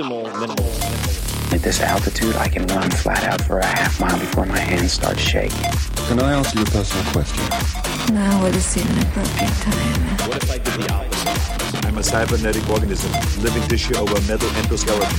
optimal minimal. At this altitude, I can run flat out for a half mile before my hands start shaking. Can I ask you a personal question? Now would seem an appropriate time. What if I did the opposite? I'm a cybernetic organism, living tissue over metal endoskeleton.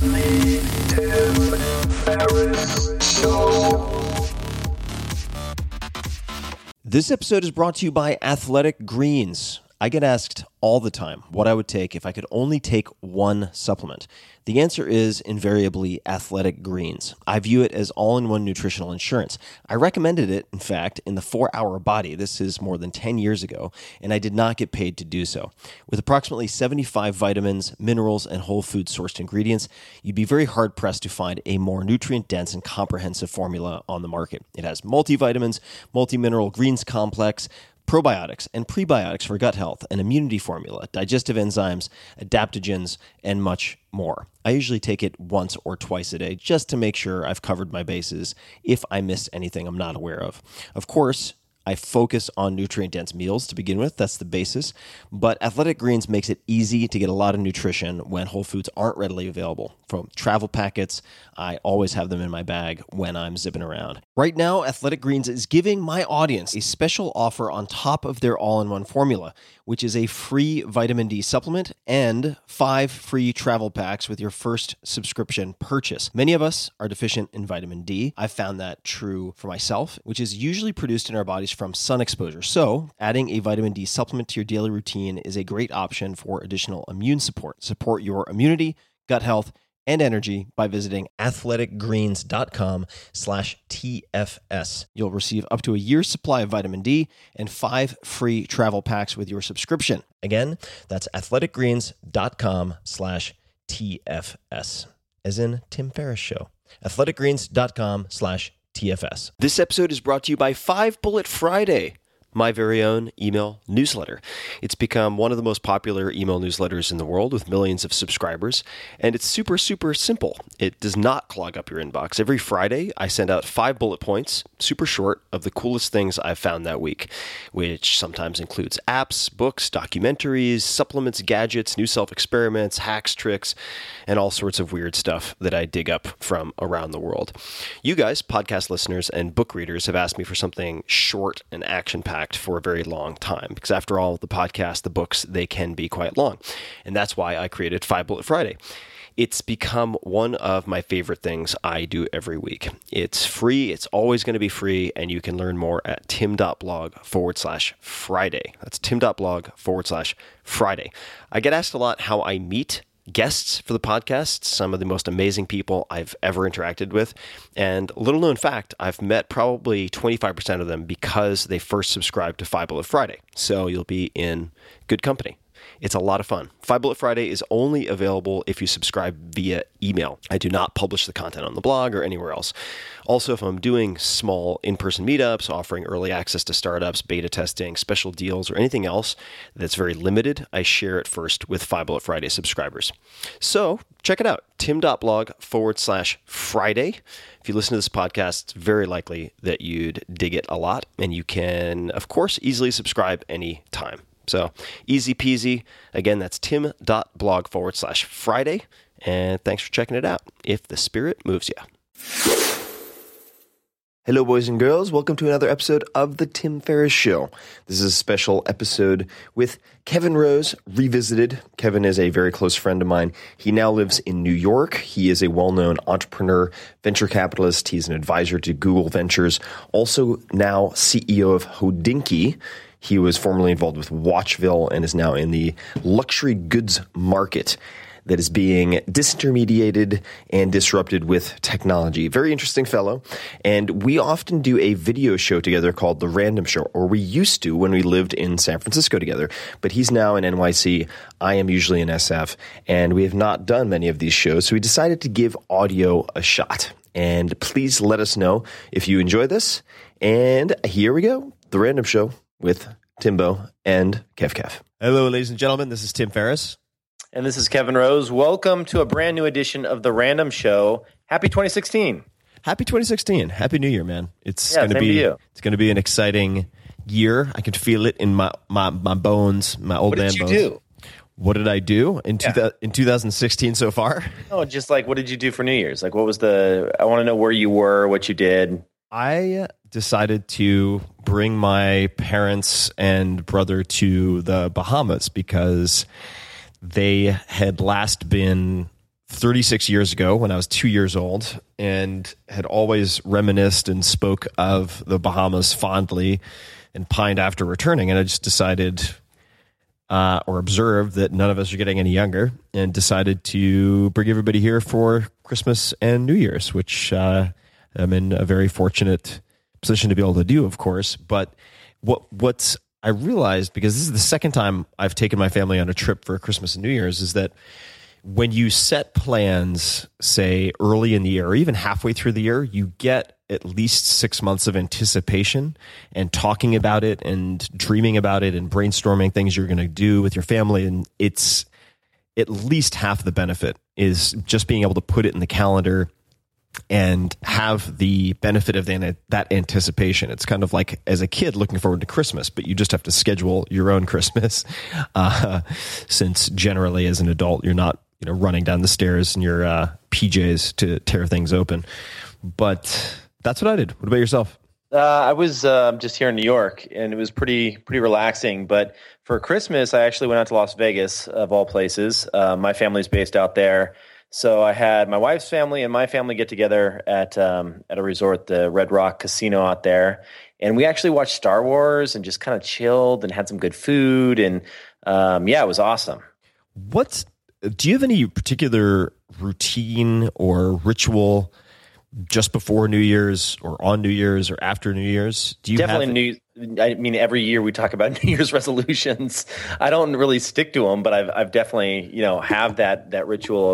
This episode is brought to you by Athletic Greens. I get asked all the time what I would take if I could only take one supplement. The answer is invariably Athletic Greens. I view it as all-in-one nutritional insurance. I recommended it, in fact, in the 4-Hour Body. This is more than 10 years ago, and I did not get paid to do so. With approximately 75 vitamins, minerals, and whole food sourced ingredients, you'd be very hard-pressed to find a more nutrient-dense and comprehensive formula on the market. It has multivitamins, multi-mineral greens complex, probiotics and prebiotics for gut health, an immunity formula, digestive enzymes, adaptogens, and much more. I usually take it once or twice a day just to make sure I've covered my bases if I missed anything I'm not aware of. Of course, I focus on nutrient-dense meals to begin with. That's the basis. But Athletic Greens makes it easy to get a lot of nutrition when whole foods aren't readily available. From travel packets, I always have them in my bag when I'm zipping around. Right now, Athletic Greens is giving my audience a special offer on top of their all-in-one formula, which is a free vitamin D supplement and 5 free travel packs with your first subscription purchase. Many of us are deficient in vitamin D. I've found that true for myself, which is usually produced in our bodies from sun exposure. So, adding a vitamin D supplement to your daily routine is a great option for additional immune support. Support your immunity, gut health, and energy by visiting athleticgreens.com/TFS. You'll receive up to a year's supply of vitamin D and 5 free travel packs with your subscription. Again, that's athleticgreens.com/TFS, as in Tim Ferriss Show. athleticgreens.com/TFS. This episode is brought to you by 5 Bullet Friday, my very own email newsletter. It's become one of the most popular email newsletters in the world with millions of subscribers, and it's super, super simple. It does not clog up your inbox. Every Friday, I send out 5 bullet points, super short, of the coolest things I've found that week, which sometimes includes apps, books, documentaries, supplements, gadgets, new self-experiments, hacks, tricks, and all sorts of weird stuff that I dig up from around the world. You guys, podcast listeners and book readers, have asked me for something short and action-packed for a very long time, because after all, the podcast, the books, they can be quite long. And that's why I created 5 Bullet Friday. It's become one of my favorite things I do every week. It's free. It's always going to be free. And you can learn more at tim.blog/Friday. That's tim.blog/Friday. I get asked a lot how I meet guests for the podcast, some of the most amazing people I've ever interacted with. And little known fact, I've met probably 25% of them because they first subscribed to 5 Bullet Friday. So you'll be in good company. It's a lot of fun. 5 Bullet Friday is only available if you subscribe via email. I do not publish the content on the blog or anywhere else. Also, if I'm doing small in-person meetups, offering early access to startups, beta testing, special deals, or anything else that's very limited, I share it first with 5 Bullet Friday subscribers. So check it out, tim.blog/Friday. If you listen to this podcast, it's very likely that you'd dig it a lot, and you can, of course, easily subscribe anytime. So easy peasy. Again, that's tim.blog/Friday. And thanks for checking it out, if the spirit moves you. Hello, boys and girls. Welcome to another episode of The Tim Ferriss Show. This is a special episode with Kevin Rose Revisited. Kevin is a very close friend of mine. He now lives in New York. He is a well-known entrepreneur, venture capitalist. He's an advisor to Google Ventures, also now CEO of Hodinkee. He was formerly involved with Watchville and is now in the luxury goods market that is being disintermediated and disrupted with technology. Very interesting fellow. And we often do a video show together called The Random Show, or we used to when we lived in San Francisco together. But he's now in NYC. I am usually in SF. And we have not done many of these shows, so we decided to give audio a shot. And please let us know if you enjoy this. And here we go. The Random Show with Timbo and Kev. Hello, ladies and gentlemen. This is Tim Ferriss. And this is Kevin Rose. Welcome to a brand new edition of The Random Show. Happy 2016. Happy 2016. Happy New Year, man. It's going to be an exciting year. I can feel it in my bones, my old man bones. What did you do? What did I do in 2016 so far? Oh, just like, what did you do for New Year's? Like, what was I want to know where you were, what you did. I decided to bring my parents and brother to the Bahamas because they had last been 36 years ago when I was 2 years old and had always reminisced and spoke of the Bahamas fondly and pined after returning. And I just decided or observed that none of us are getting any younger and decided to bring everybody here for Christmas and New Year's, which I'm in a very fortunate position to be able to do, of course. But what's I realized, because this is the second time I've taken my family on a trip for Christmas and New Year's, is that when you set plans, say early in the year or even halfway through the year, you get at least 6 months of anticipation and talking about it and dreaming about it and brainstorming things you're going to do with your family. And it's at least half the benefit is just being able to put it in the calendar and have the benefit of that anticipation. It's kind of like as a kid looking forward to Christmas, but you just have to schedule your own Christmas. Since generally as an adult, you're not running down the stairs in your PJs to tear things open. But that's what I did. What about yourself? I was just here in New York, and it was pretty relaxing. But for Christmas, I actually went out to Las Vegas, of all places. My family's based out there. So I had my wife's family and my family get together at a resort, the Red Rock Casino out there. And we actually watched Star Wars and just kind of chilled and had some good food. And it was awesome. Do you have any particular routine or ritual just before New Year's or on New Year's or after New Year's? Do you definitely every year we talk about New Year's resolutions. I don't really stick to them, but I've definitely, have that ritual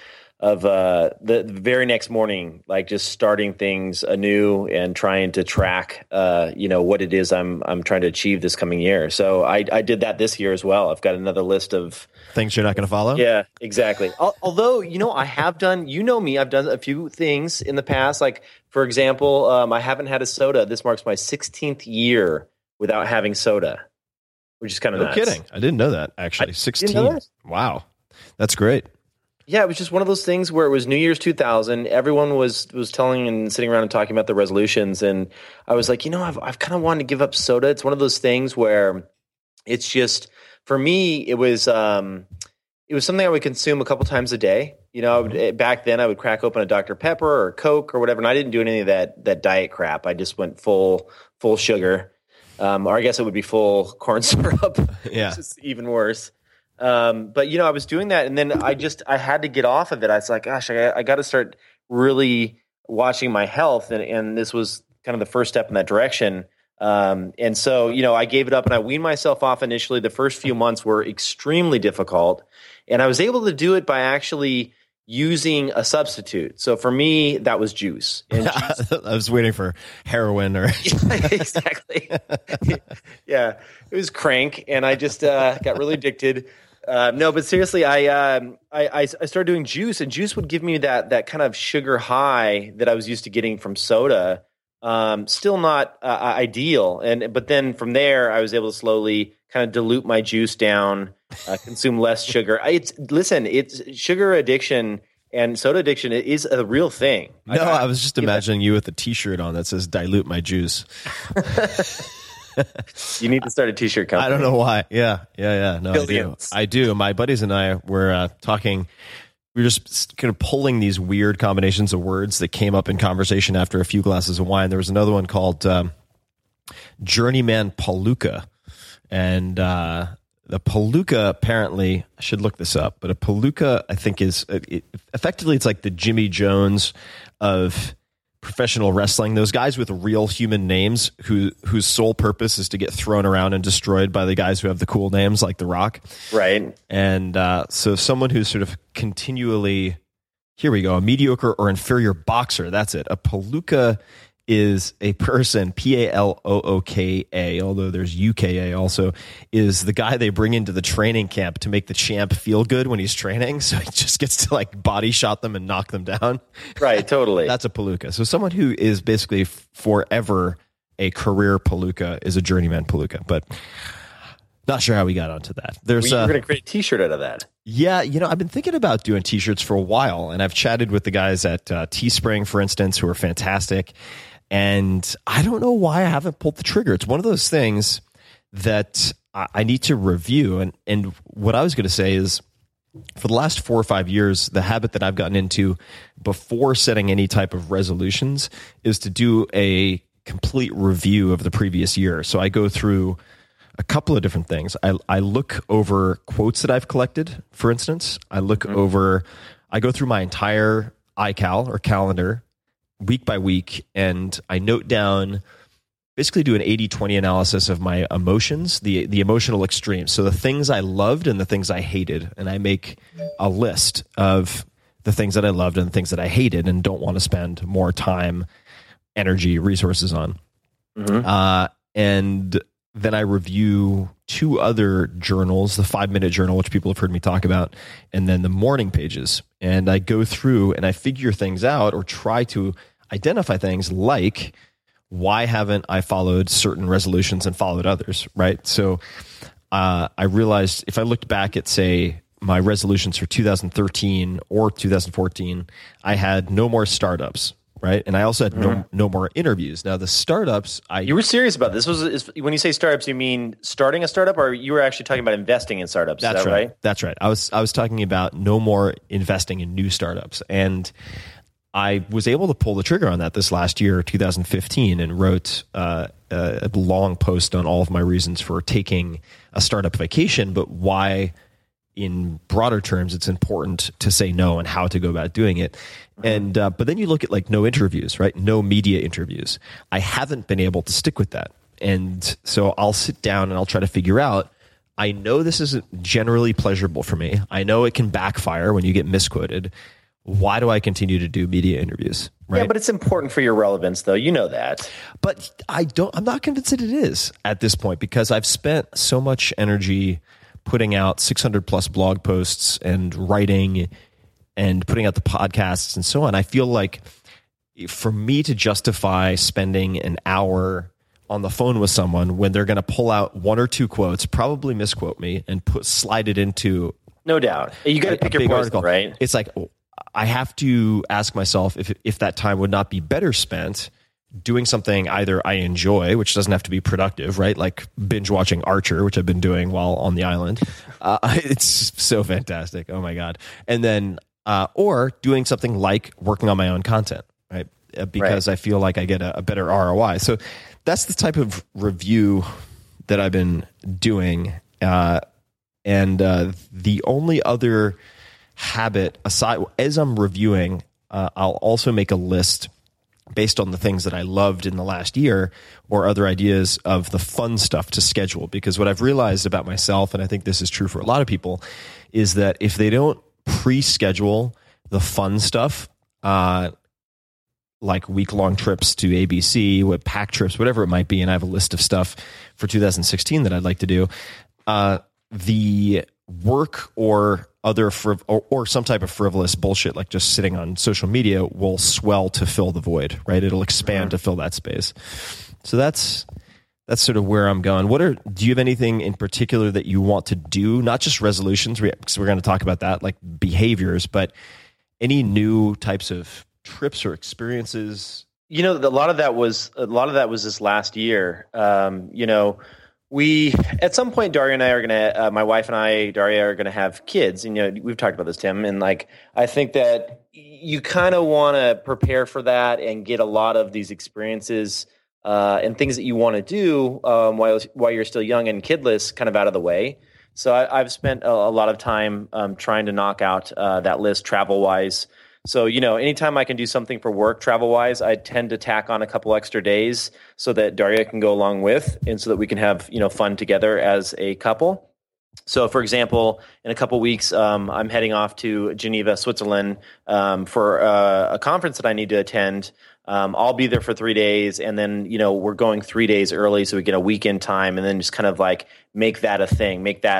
of the very next morning, like just starting things anew and trying to track, what it is I'm trying to achieve this coming year. So I did that this year as well. I've got another list of things you're not going to follow. Yeah, exactly. Although, I have done, me, I've done a few things in the past. Like, for example, I haven't had a soda. This marks my 16th year without having soda, which is kind of nuts. No kidding. I didn't know that, actually. 16. Didn't know that? Wow. That's great. Yeah, it was just one of those things where it was New Year's 2000. Everyone was telling and sitting around and talking about the resolutions. And I was like, I've kind of wanted to give up soda. It's one of those things where it's just, for me, it was something I would consume a couple times a day. Back then I would crack open a Dr. Pepper or Coke or whatever. And I didn't do any of that diet crap. I just went full sugar. Or I guess it would be full corn syrup. Yeah. Which is even worse. But I was doing that, and then I had to get off of it. I was like, gosh, I got to start really watching my health, and this was kind of the first step in that direction. And so, I gave it up and I weaned myself off initially. The first few months were extremely difficult, and I was able to do it by actually using a substitute. So for me, that was juice. And juice I was waiting for heroin or exactly. Yeah, it was crank, and I just got really addicted. No, but seriously, I started doing juice, and juice would give me that kind of sugar high that I was used to getting from soda. Still not ideal, but then from there, I was able to slowly kind of dilute my juice down, consume less sugar. It's sugar addiction and soda addiction is a real thing. No, I was just imagining you with a T-shirt on that says "Dilute my juice." You need to start a T-shirt company. I don't know why. Yeah. No, Billions. I do. My buddies and I were talking. We were just kind of pulling these weird combinations of words that came up in conversation after a few glasses of wine. There was another one called Journeyman Palooka. And the Palooka, apparently, I should look this up, but a Palooka, I think, is effectively, it's like the Jimmy Jones of professional wrestling. Those guys with real human names whose sole purpose is to get thrown around and destroyed by the guys who have the cool names like The Rock. Right. And so someone who's sort of continually, here we go, a mediocre or inferior boxer. That's it. A Palooka is a person, Palooka, although there's UKA also, is the guy they bring into the training camp to make the champ feel good when he's training. So he just gets to like body shot them and knock them down. Right, totally. That's a Palooka. So someone who is basically forever a career Palooka is a journeyman Palooka. But Not sure how we got onto that. There's You're going to create a T-shirt out of that. Yeah, I've been thinking about doing T-shirts for a while, and I've chatted with the guys at Teespring, for instance, who are fantastic. And I don't know why I haven't pulled the trigger. It's one of those things that I need to review. And what I was going to say is, for the last 4 or 5 years, the habit that I've gotten into before setting any type of resolutions is to do a complete review of the previous year. So I go through a couple of different things. I look over quotes that I've collected, for instance. I go through my entire iCal or calendar week by week, and I note down, basically do an 80-20 analysis of my emotions, the emotional extremes. So the things I loved and the things I hated. And I make a list of the things that I loved and the things that I hated and don't want to spend more time, energy, resources on. And then I review 2 other journals, the 5-minute journal, which people have heard me talk about, and then the morning pages. And I go through and I figure things out or try to identify things like, why haven't I followed certain resolutions and followed others, right? So I realized if I looked back at, say, my resolutions for 2013 or 2014, I had no more startups, right? And I also had no more interviews. Now, the startups, You were serious about this. When you say startups, you mean starting a startup, or you were actually talking about investing in startups? That's is that right? That's right. I was talking about no more investing in new startups. And I was able to pull the trigger on that this last year, 2015, and wrote a long post on all of my reasons for taking a startup vacation, but why, in broader terms, it's important to say no and how to go about doing it. And but then you look at like no interviews, right? No media interviews. I haven't been able to stick with that. And so I'll sit down and I'll try to figure out, I know this isn't generally pleasurable for me. I know it can backfire when you get misquoted. Why do I continue to do media interviews? Right? Yeah, but it's important for your relevance, though. You know that. But I'm not convinced that it is at this point, because I've spent so much energy putting out 600 plus blog posts and writing and putting out the podcasts and so on. I feel like for me to justify spending an hour on the phone with someone when they're going to pull out 1 or 2 quotes, probably misquote me, and slide it into, no doubt, you got to pick your poison, article, right? It's like, I have to ask myself if that time would not be better spent doing something either I enjoy, which doesn't have to be productive, right? Like binge watching Archer, which I've been doing while on the island. It's so fantastic. Oh my God. And then, or doing something like working on my own content, right? Because I feel like I get a better ROI. So that's the type of review that I've been doing. And the only other habit aside, as I'm reviewing, I'll also make a list based on the things that I loved in the last year or other ideas of the fun stuff to schedule. Because what I've realized about myself, and I think this is true for a lot of people, is that if they don't pre-schedule the fun stuff, like week-long trips to ABC, pack trips, whatever it might be, and I have a list of stuff for 2016 that I'd like to do, the work or other or some type of frivolous bullshit like just sitting on social media will swell to fill the void, right? It'll expand to fill that space. So that's sort of where I'm going. Do you have anything in particular that you want to do? Not just resolutions, because we're going to talk about that, like behaviors, but any new types of trips or experiences? A lot of that was this last year. We, at some point, Daria and I are going to, my wife and I, Daria, are going to have kids. And, we've talked about this, Tim. And I think that you kind of want to prepare for that and get a lot of these experiences and things that you want to do while you're still young and kidless kind of out of the way. So I've spent a lot of time trying to knock out that list travel-wise. So, anytime I can do something for work travel-wise, I tend to tack on a couple extra days so that Daria can go along with and so that we can have, fun together as a couple. So, for example, in a couple weeks, I'm heading off to Geneva, Switzerland for a conference that I need to attend. I'll be there for 3 days, and then, we're going 3 days early so we get a weekend time and then just kind of like make that a thing, make that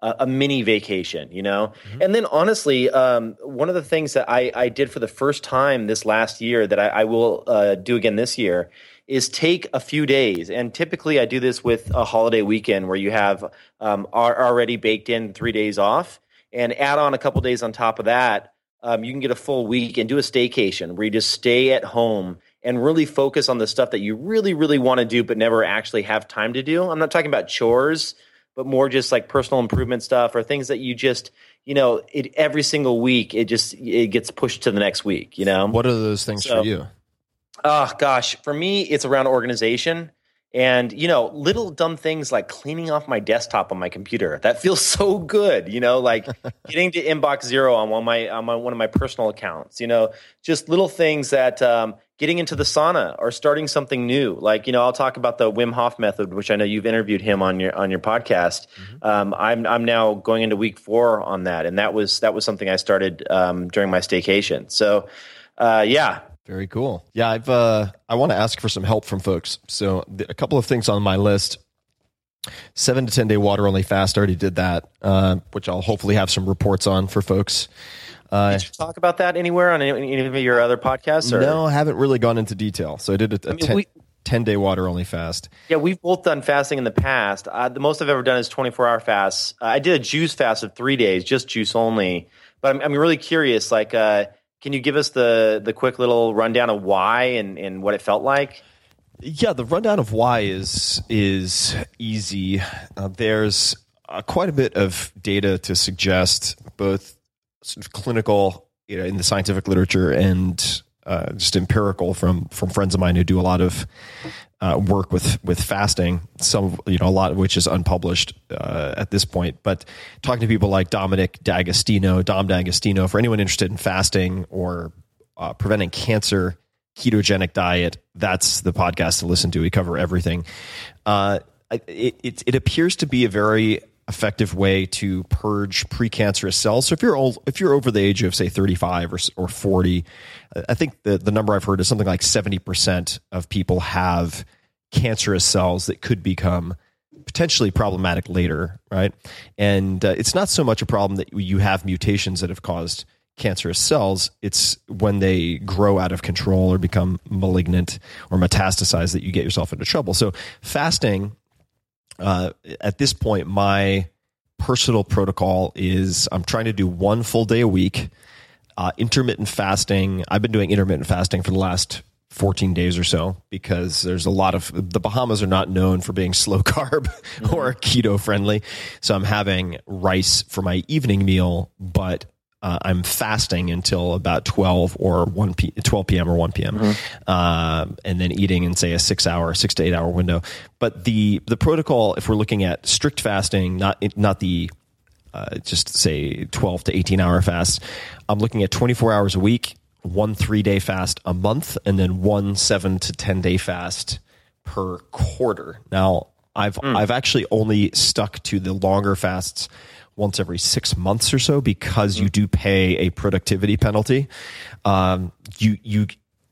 a mini vacation, And then honestly, one of the things that I did for the first time this last year that I will do again this year is take a few days. And typically I do this with a holiday weekend where you have already baked in 3 days off, and add on a couple days on top of that. You can get a full week and do a staycation where you just stay at home and really focus on the stuff that you really, really want to do but never actually have time to do. I'm not talking about chores, but more just like personal improvement stuff or things that you just, every single week, it gets pushed to the next week, What are those things for you? Oh, gosh. For me, it's around organization and, little dumb things like cleaning off my desktop on my computer. That feels so good, like getting to inbox zero on one of my personal accounts, just little things that getting into the sauna or starting something new. Like, I'll talk about the Wim Hof method, which I know you've interviewed him on your podcast. Mm-hmm. I'm now going into week 4 on that. And that was something I started during my staycation. So, yeah. Very cool. Yeah, I want to ask for some help from folks. So a couple of things on my list. 7 to 10 day water only fast. I already did that, which I'll hopefully have some reports on for folks. Did you talk about that anywhere on any of your other podcasts? Or? No, I haven't really gone into detail. So I did a 10-day water only fast. Yeah, we've both done fasting in the past. The most I've ever done is 24-hour fasts. I did a juice fast of 3 days, just juice only. But I'm really curious, like, can you give us the quick little rundown of why and what it felt like? Yeah, the rundown of why is easy. There's quite a bit of data to suggest both sort of clinical, in the scientific literature and just empirical from friends of mine who do a lot of work with fasting. Some, a lot of which is unpublished at this point. But talking to people like Dom D'Agostino, for anyone interested in fasting or preventing cancer, ketogenic diet, that's the podcast to listen to. We cover everything. It appears to be a very effective way to purge precancerous cells. So if you're over the age of say 35 or 40, I think the number I've heard is something like 70% of people have cancerous cells that could become potentially problematic later, right? And it's not so much a problem that you have mutations that have caused cancerous cells. It's when they grow out of control or become malignant or metastasize that you get yourself into trouble. So fasting, at this point, my personal protocol is I'm trying to do 1 full day a week. Intermittent fasting. I've been doing intermittent fasting for the last 14 days or so because there's a lot of the Bahamas are not known for being slow carb or keto friendly. So I'm having rice for my evening meal, but I'm fasting until about 12 p.m. or 1 p.m. And then eating in say a 6 to 8 hour window. But the protocol, if we're looking at strict fasting, not the just say 12 to 18 hour fast, I'm looking at 24 hours a week, 1 3-day fast a month, and then 1 7 to 10 day fast per quarter. Now I've actually only stuck to the longer fasts once every 6 months or so because you do pay a productivity penalty. The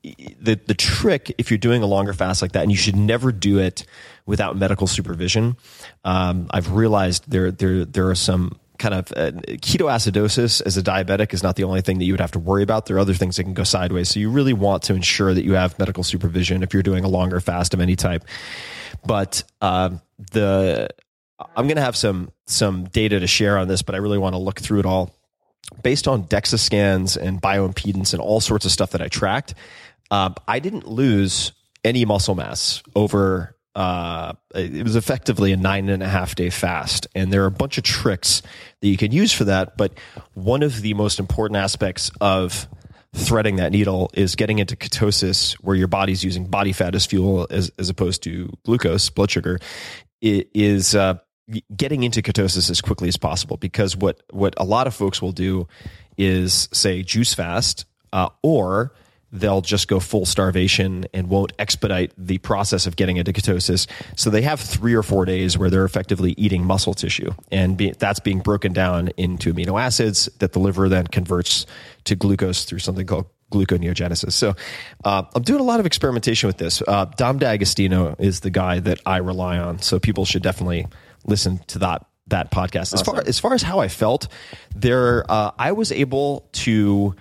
trick, if you're doing a longer fast like that, and you should never do it without medical supervision. I've realized there are some kind of ketoacidosis as a diabetic is not the only thing that you would have to worry about. There are other things that can go sideways. So you really want to ensure that you have medical supervision if you're doing a longer fast of any type. But I'm going to have some data to share on this, but I really want to look through it all. Based on DEXA scans and bioimpedance and all sorts of stuff that I tracked, I didn't lose any muscle mass over, it was effectively a 9.5 day fast. And there are a bunch of tricks that you can use for that. But one of the most important aspects of threading that needle is getting into ketosis, where your body's using body fat as fuel as opposed to glucose, blood sugar. It is getting into ketosis as quickly as possible, because what a lot of folks will do is say juice fast, or they'll just go full starvation and won't expedite the process of getting into ketosis. So they have 3 or 4 days where they're effectively eating muscle tissue, and that's being broken down into amino acids that the liver then converts to glucose through something called gluconeogenesis. So I'm doing a lot of experimentation with this. Dom D'Agostino is the guy that I rely on. So people should definitely listen to that that podcast. Awesome. As far as how I felt, there I was able to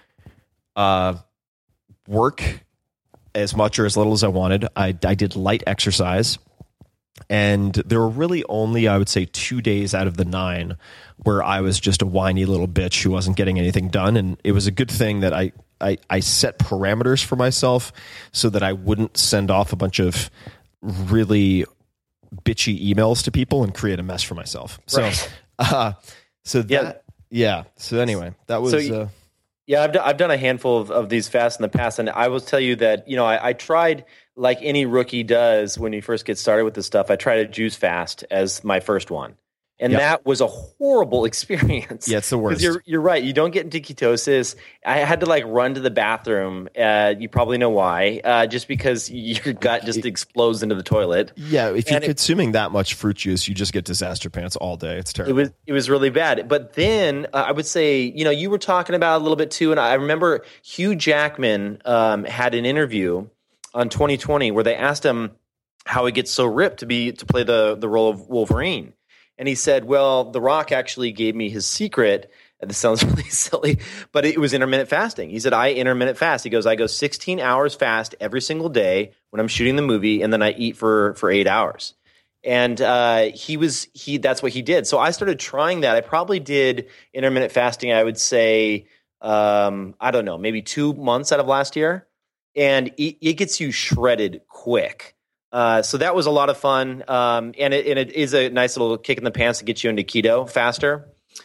work as much or as little as I wanted. I did light exercise, and there were really only, I would say, 2 days out of the 9 where I was just a whiny little bitch who wasn't getting anything done. And it was a good thing that I set parameters for myself so that I wouldn't send off a bunch of really bitchy emails to people and create a mess for myself. So, Right. So anyway, that was. Yeah, I've done a handful of these fasts in the past, and I will tell you that I tried, like any rookie does when you first get started with this stuff. I tried a juice fast as my first one, and that was a horrible experience. Yeah, it's the worst. You're right. You don't get into ketosis. I had to run to the bathroom. You probably know why. Just because your gut just explodes into the toilet. Yeah, if you're consuming that much fruit juice, you just get disaster pants all day. It's terrible. It was really bad. But then I would say, you were talking about it a little bit too, and I remember Hugh Jackman had an interview on 2020 where they asked him how he gets so ripped to play the role of Wolverine. And he said, well, The Rock actually gave me his secret. And this sounds really silly, but it was intermittent fasting. He said, I intermittent fast. He goes, I go 16 hours fast every single day when I'm shooting the movie, and then I eat for 8 hours. And that's what he did. So I started trying that. I probably did intermittent fasting, I would say, I don't know, maybe 2 months out of last year. And it gets you shredded quick. So that was a lot of fun, and it is a nice little kick in the pants to get you into keto faster.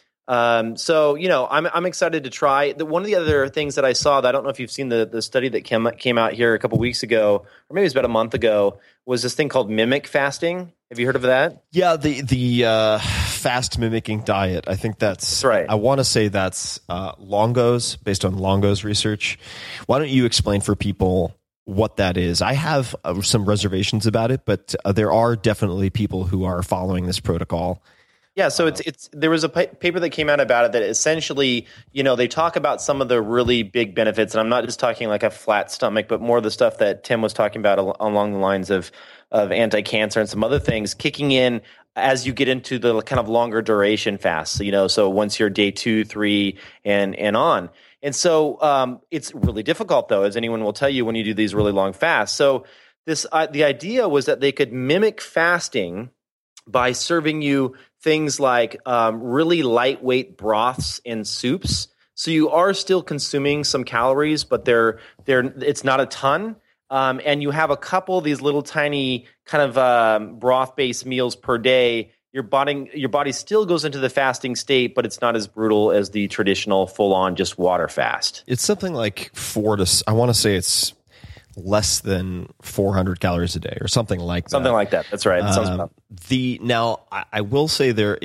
So I'm excited to try. One of the other things that I saw, that I don't know if you've seen the study that came out here a couple weeks ago, or maybe it was about a month ago, was this thing called mimic fasting. Have you heard of that? Yeah, the fast mimicking diet. I think that's right. I want to say that's Longo's, based on Longo's research. Why don't you explain for people what that is? I have some reservations about it, but there are definitely people who are following this protocol. Yeah, so there was a paper that came out about it that essentially, they talk about some of the really big benefits, and I'm not just talking like a flat stomach, but more of the stuff that Tim was talking about along the lines of anti-cancer and some other things kicking in as you get into the kind of longer duration fasts. So once you're day 2, 3, and on. And so it's really difficult, though, as anyone will tell you when you do these really long fasts. So the idea was that they could mimic fasting by serving you things like really lightweight broths and soups. So you are still consuming some calories, but it's not a ton. And you have a couple of these little tiny kind of broth-based meals per day. Your body still goes into the fasting state, but it's not as brutal as the traditional full-on just water fast. It's something like I want to say it's less than 400 calories a day or something like that. Something like that. That's right. That sounds about. Now, I will say there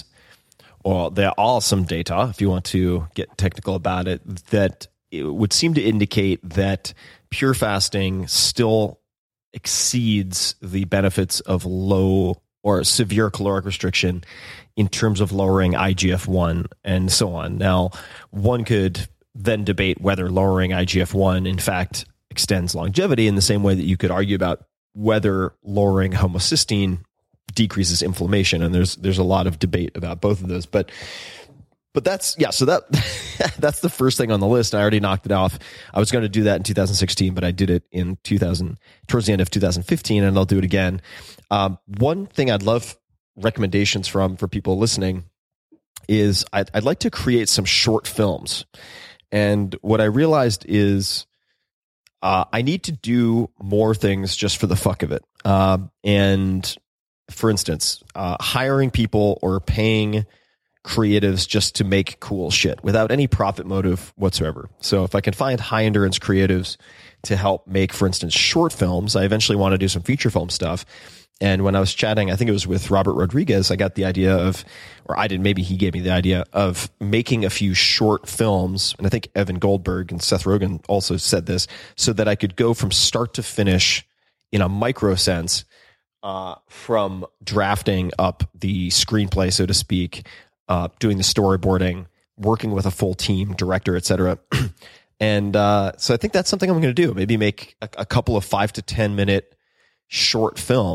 are some data, if you want to get technical about it, that it would seem to indicate that pure fasting still exceeds the benefits of low or severe caloric restriction in terms of lowering IGF-1 and so on. Now, one could then debate whether lowering IGF-1, in fact, extends longevity in the same way that you could argue about whether lowering homocysteine decreases inflammation. And there's a lot of debate about both of those. But that's, so that's the first thing on the list. I already knocked it off. I was going to do that in 2016, but I did it in towards the end of 2015, and I'll do it again. One thing I'd love recommendations for people listening is I'd like to create some short films. And what I realized is I need to do more things just for the fuck of it. And for instance, hiring people or paying creatives just to make cool shit without any profit motive whatsoever. So if I can find high endurance creatives to help make, for instance, short films, I eventually want to do some feature film stuff. And when I was chatting, I think it was with Robert Rodriguez, I got the idea of, or I didn't, maybe he gave me the idea of making a few short films. And I think Evan Goldberg and Seth Rogen also said this, so that I could go from start to finish in a micro sense, from drafting up the screenplay, so to speak, doing the storyboarding, working with a full team, director, etc. And so I think that's something I'm going to do. Maybe make a couple of 5 to 10 minute short films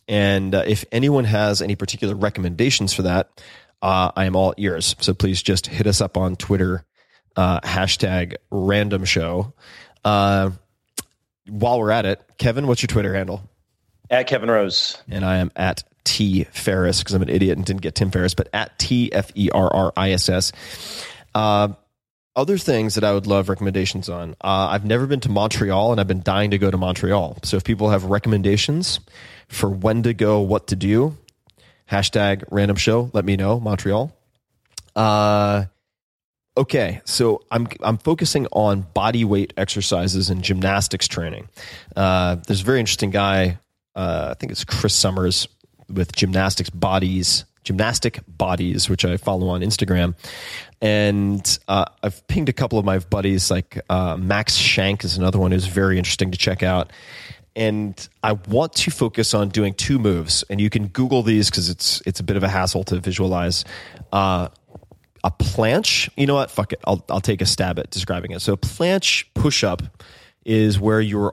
And if anyone has any particular recommendations for that, I am all ears. So please just hit us up on Twitter, hashtag random show. While we're at it, Kevin, what's your Twitter handle? At Kevin Rose. And I am at T Ferriss, because I'm an idiot and didn't get Tim Ferriss, but at TFERRISS. Other things that I would love recommendations on. I've never been to Montreal, and I've been dying to go to Montreal. So if people have recommendations for when to go, what to do, hashtag random show, let me know, Montreal. Okay, so I'm focusing on body weight exercises and gymnastics training. There's a very interesting guy, I think it's Chris Summers, with Gymnastic Bodies, which I follow on Instagram. And I've pinged a couple of my buddies, like Max Shank is another one who's very interesting to check out. And I want to focus on doing two moves. And you can Google these because it's a bit of a hassle to visualize. A planche, you know what? Fuck it. I'll take a stab at describing it. So a planche push-up is where you're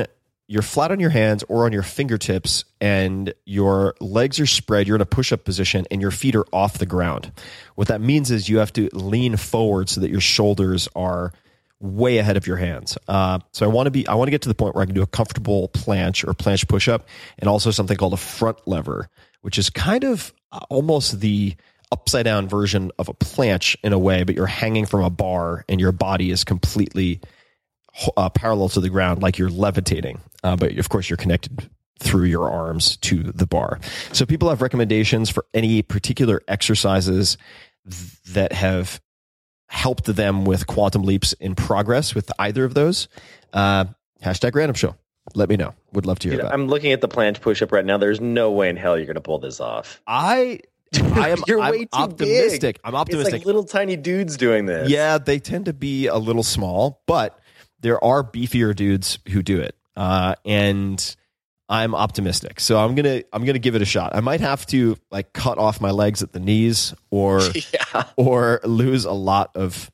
flat on your hands or on your fingertips, and your legs are spread. You're in a push-up position, and your feet are off the ground. What that means is you have to lean forward so that your shoulders are way ahead of your hands. So I want to get to the point where I can do a comfortable planche or planche push-up, and also something called a front lever, which is kind of almost the upside down version of a planche in a way, but you're hanging from a bar and your body is completely parallel to the ground, like you're levitating. But of course, you're connected through your arms to the bar. So people have recommendations for any particular exercises that have helped them with quantum leaps in progress with either of those. Hashtag random show. Let me know. Would love to hear that. I'm looking at the planche push-up right now. There's no way in hell you're going to pull this off. I'm way too optimistic. Big. I'm optimistic. It's like little tiny dudes doing this. Yeah, they tend to be a little small, but there are beefier dudes who do it. And I'm optimistic. So I'm gonna give it a shot. I might have to like cut off my legs at the knees or lose a lot of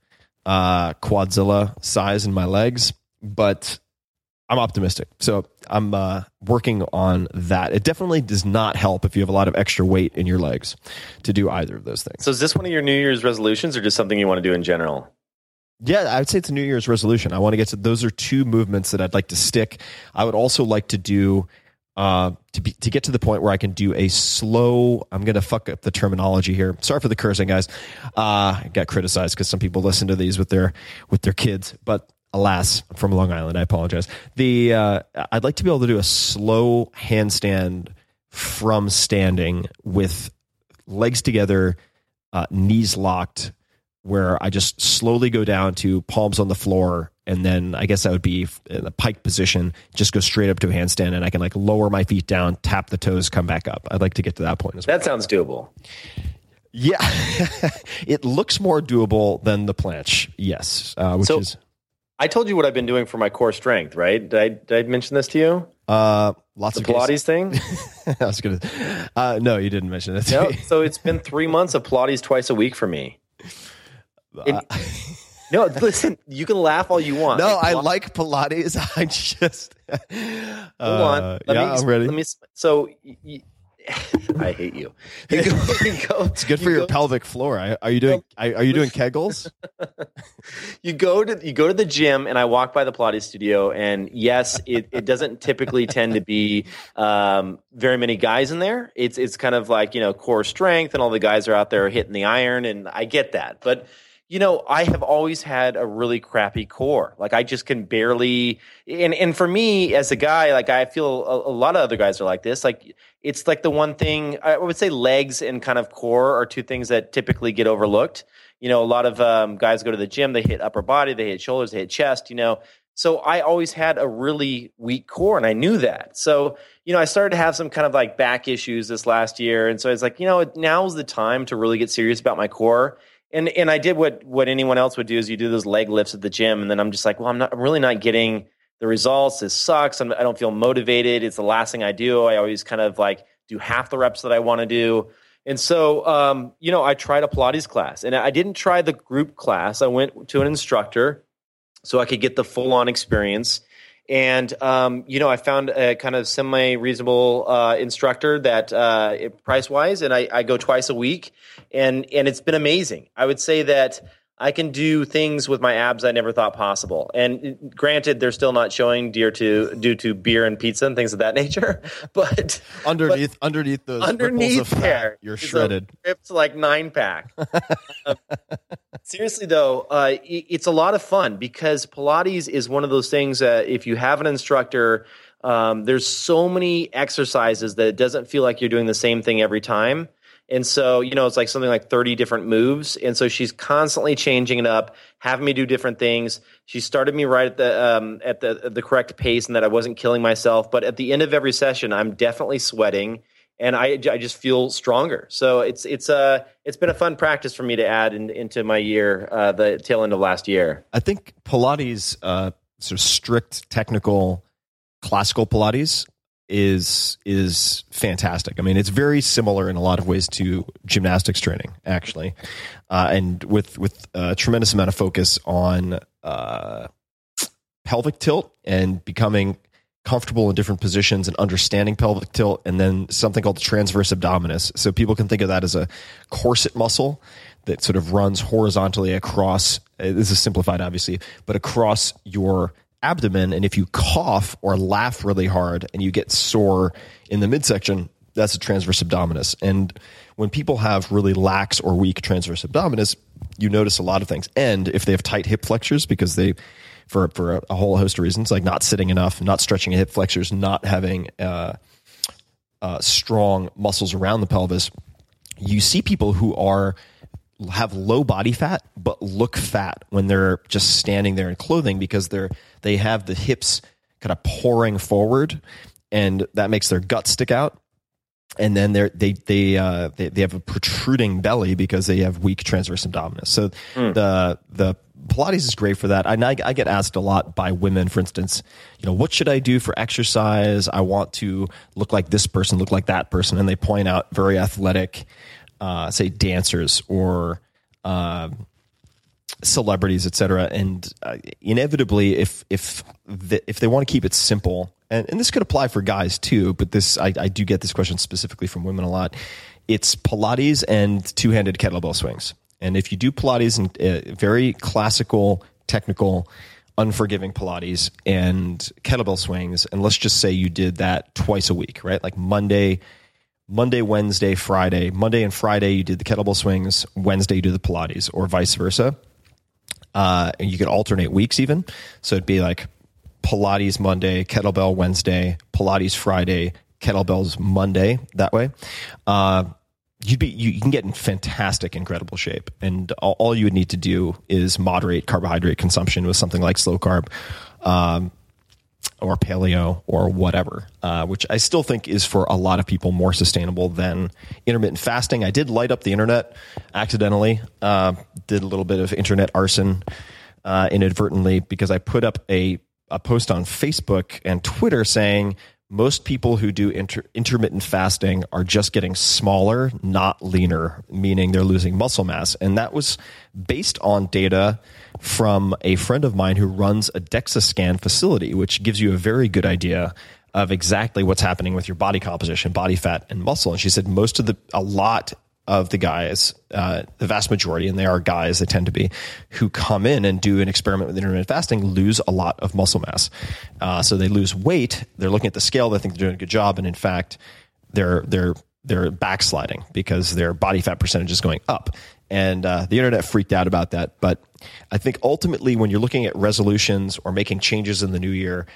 quadzilla size in my legs, but I'm optimistic. So I'm working on that. It definitely does not help if you have a lot of extra weight in your legs to do either of those things. So is this one of your New Year's resolutions or just something you want to do in general? Yeah, I would say it's a New Year's resolution. I want to get to those are two movements that I'd like to stick. I would also like to do to get to the point where I can do a slow. I'm going to fuck up the terminology here. Sorry for the cursing, guys. I got criticized because some people listen to these with their kids, but alas, I'm from Long Island. I apologize. I'd like to be able to do a slow handstand from standing with legs together, knees locked, where I just slowly go down to palms on the floor, and then I guess that would be in the pike position, just go straight up to a handstand, and I can like lower my feet down, tap the toes, come back up. I'd like to get to that point as well. That sounds doable. Yeah. It looks more doable than the planche. Yes. I told you what I've been doing for my core strength, right? Did I mention this to you? Lots the of Pilates thing? I was going to, no, you didn't mention it. No, so it's been 3 months of Pilates twice a week for me. No, listen, you can laugh all you want. No, I like Pilates. I just hold on. I'm ready. I hate you. It's good for your pelvic floor. Are you doing Kegels? You go to the gym, and I walk by the Pilates studio, and yes, it doesn't typically tend to be very many guys in there. It's kind of like, core strength, and all the guys are out there hitting the iron, and I get that, but I have always had a really crappy core. Like I just can barely, and for me as a guy, like I feel a lot of other guys are like this. Like it's like the one thing I would say legs and kind of core are two things that typically get overlooked. A lot of guys go to the gym, they hit upper body, they hit shoulders, they hit chest, So I always had a really weak core, and I knew that. So, I started to have some kind of like back issues this last year. And so I was like, now's the time to really get serious about my core. And I did what anyone else would do, is you do those leg lifts at the gym, and then I'm just like, well, I'm really not getting the results. This sucks. I don't feel motivated. It's the last thing I do. I always kind of like do half the reps that I want to do. And so, I tried a Pilates class, and I didn't try the group class. I went to an instructor so I could get the full on experience. And, I found a kind of semi-reasonable instructor that price-wise, and I go twice a week, and it's been amazing. I would say that I can do things with my abs I never thought possible. And granted, they're still not showing due to beer and pizza and things of that nature. But underneath those ripples of fat, there, you're shredded. Ripped like 9-pack. Seriously though, it's a lot of fun because Pilates is one of those things that if you have an instructor, there's so many exercises that it doesn't feel like you're doing the same thing every time. And so, it's like something like 30 different moves. And so she's constantly changing it up, having me do different things. She started me right at the correct pace and that I wasn't killing myself. But at the end of every session, I'm definitely sweating and I just feel stronger. So it's been a fun practice for me to add into my year, the tail end of last year. I think Pilates, sort of strict, technical, classical Pilates is fantastic. I mean, it's very similar in a lot of ways to gymnastics training, actually, and with a tremendous amount of focus on pelvic tilt and becoming comfortable in different positions and understanding pelvic tilt, and then something called the transverse abdominis. So people can think of that as a corset muscle that sort of runs horizontally across, this is simplified obviously, but across your abdomen. And if you cough or laugh really hard and you get sore in the midsection, that's a transverse abdominis. And when people have really lax or weak transverse abdominis, you notice a lot of things. And if they have tight hip flexors, because they, for a whole host of reasons, like not sitting enough, not stretching hip flexors, not having strong muscles around the pelvis, you see people who have low body fat but look fat when they're just standing there in clothing because they have the hips kind of pouring forward, and that makes their gut stick out. And then they have a protruding belly because they have weak transverse abdominis. So the Pilates is great for that. And I get asked a lot by women, for instance, what should I do for exercise? I want to look like this person, look like that person, and they point out very athletic, say dancers or celebrities, etc. And inevitably, if they want to keep it simple, and this could apply for guys too, but I do get this question specifically from women a lot. It's Pilates and two-handed kettlebell swings. And if you do Pilates and very classical, technical, unforgiving Pilates and kettlebell swings, and let's just say you did that twice a week, right? Like Monday, Wednesday, Friday. Monday and Friday you did the kettlebell swings. Wednesday you do the Pilates, or vice versa. And you could alternate weeks even. So it'd be like Pilates Monday, kettlebell Wednesday, Pilates Friday, kettlebells Monday. That way, you can get in fantastic, incredible shape. And all you would need to do is moderate carbohydrate consumption with something like slow carb, or paleo or whatever, which I still think is for a lot of people more sustainable than intermittent fasting. I did light up the internet accidentally, did a little bit of internet arson inadvertently, because I put up a post on Facebook and Twitter saying most people who do intermittent fasting are just getting smaller, not leaner, meaning they're losing muscle mass. And that was based on data from a friend of mine who runs a DEXA scan facility, which gives you a very good idea of exactly what's happening with your body composition, body fat, and muscle. And she said a lot of the guys, the vast majority, and they are guys, they tend to be, who come in and do an experiment with intermittent fasting lose a lot of muscle mass. So they lose weight. They're looking at the scale. They think they're doing a good job. And in fact, they're backsliding because their body fat percentage is going up. And the internet freaked out about that. But I think ultimately when you're looking at resolutions or making changes in the new year,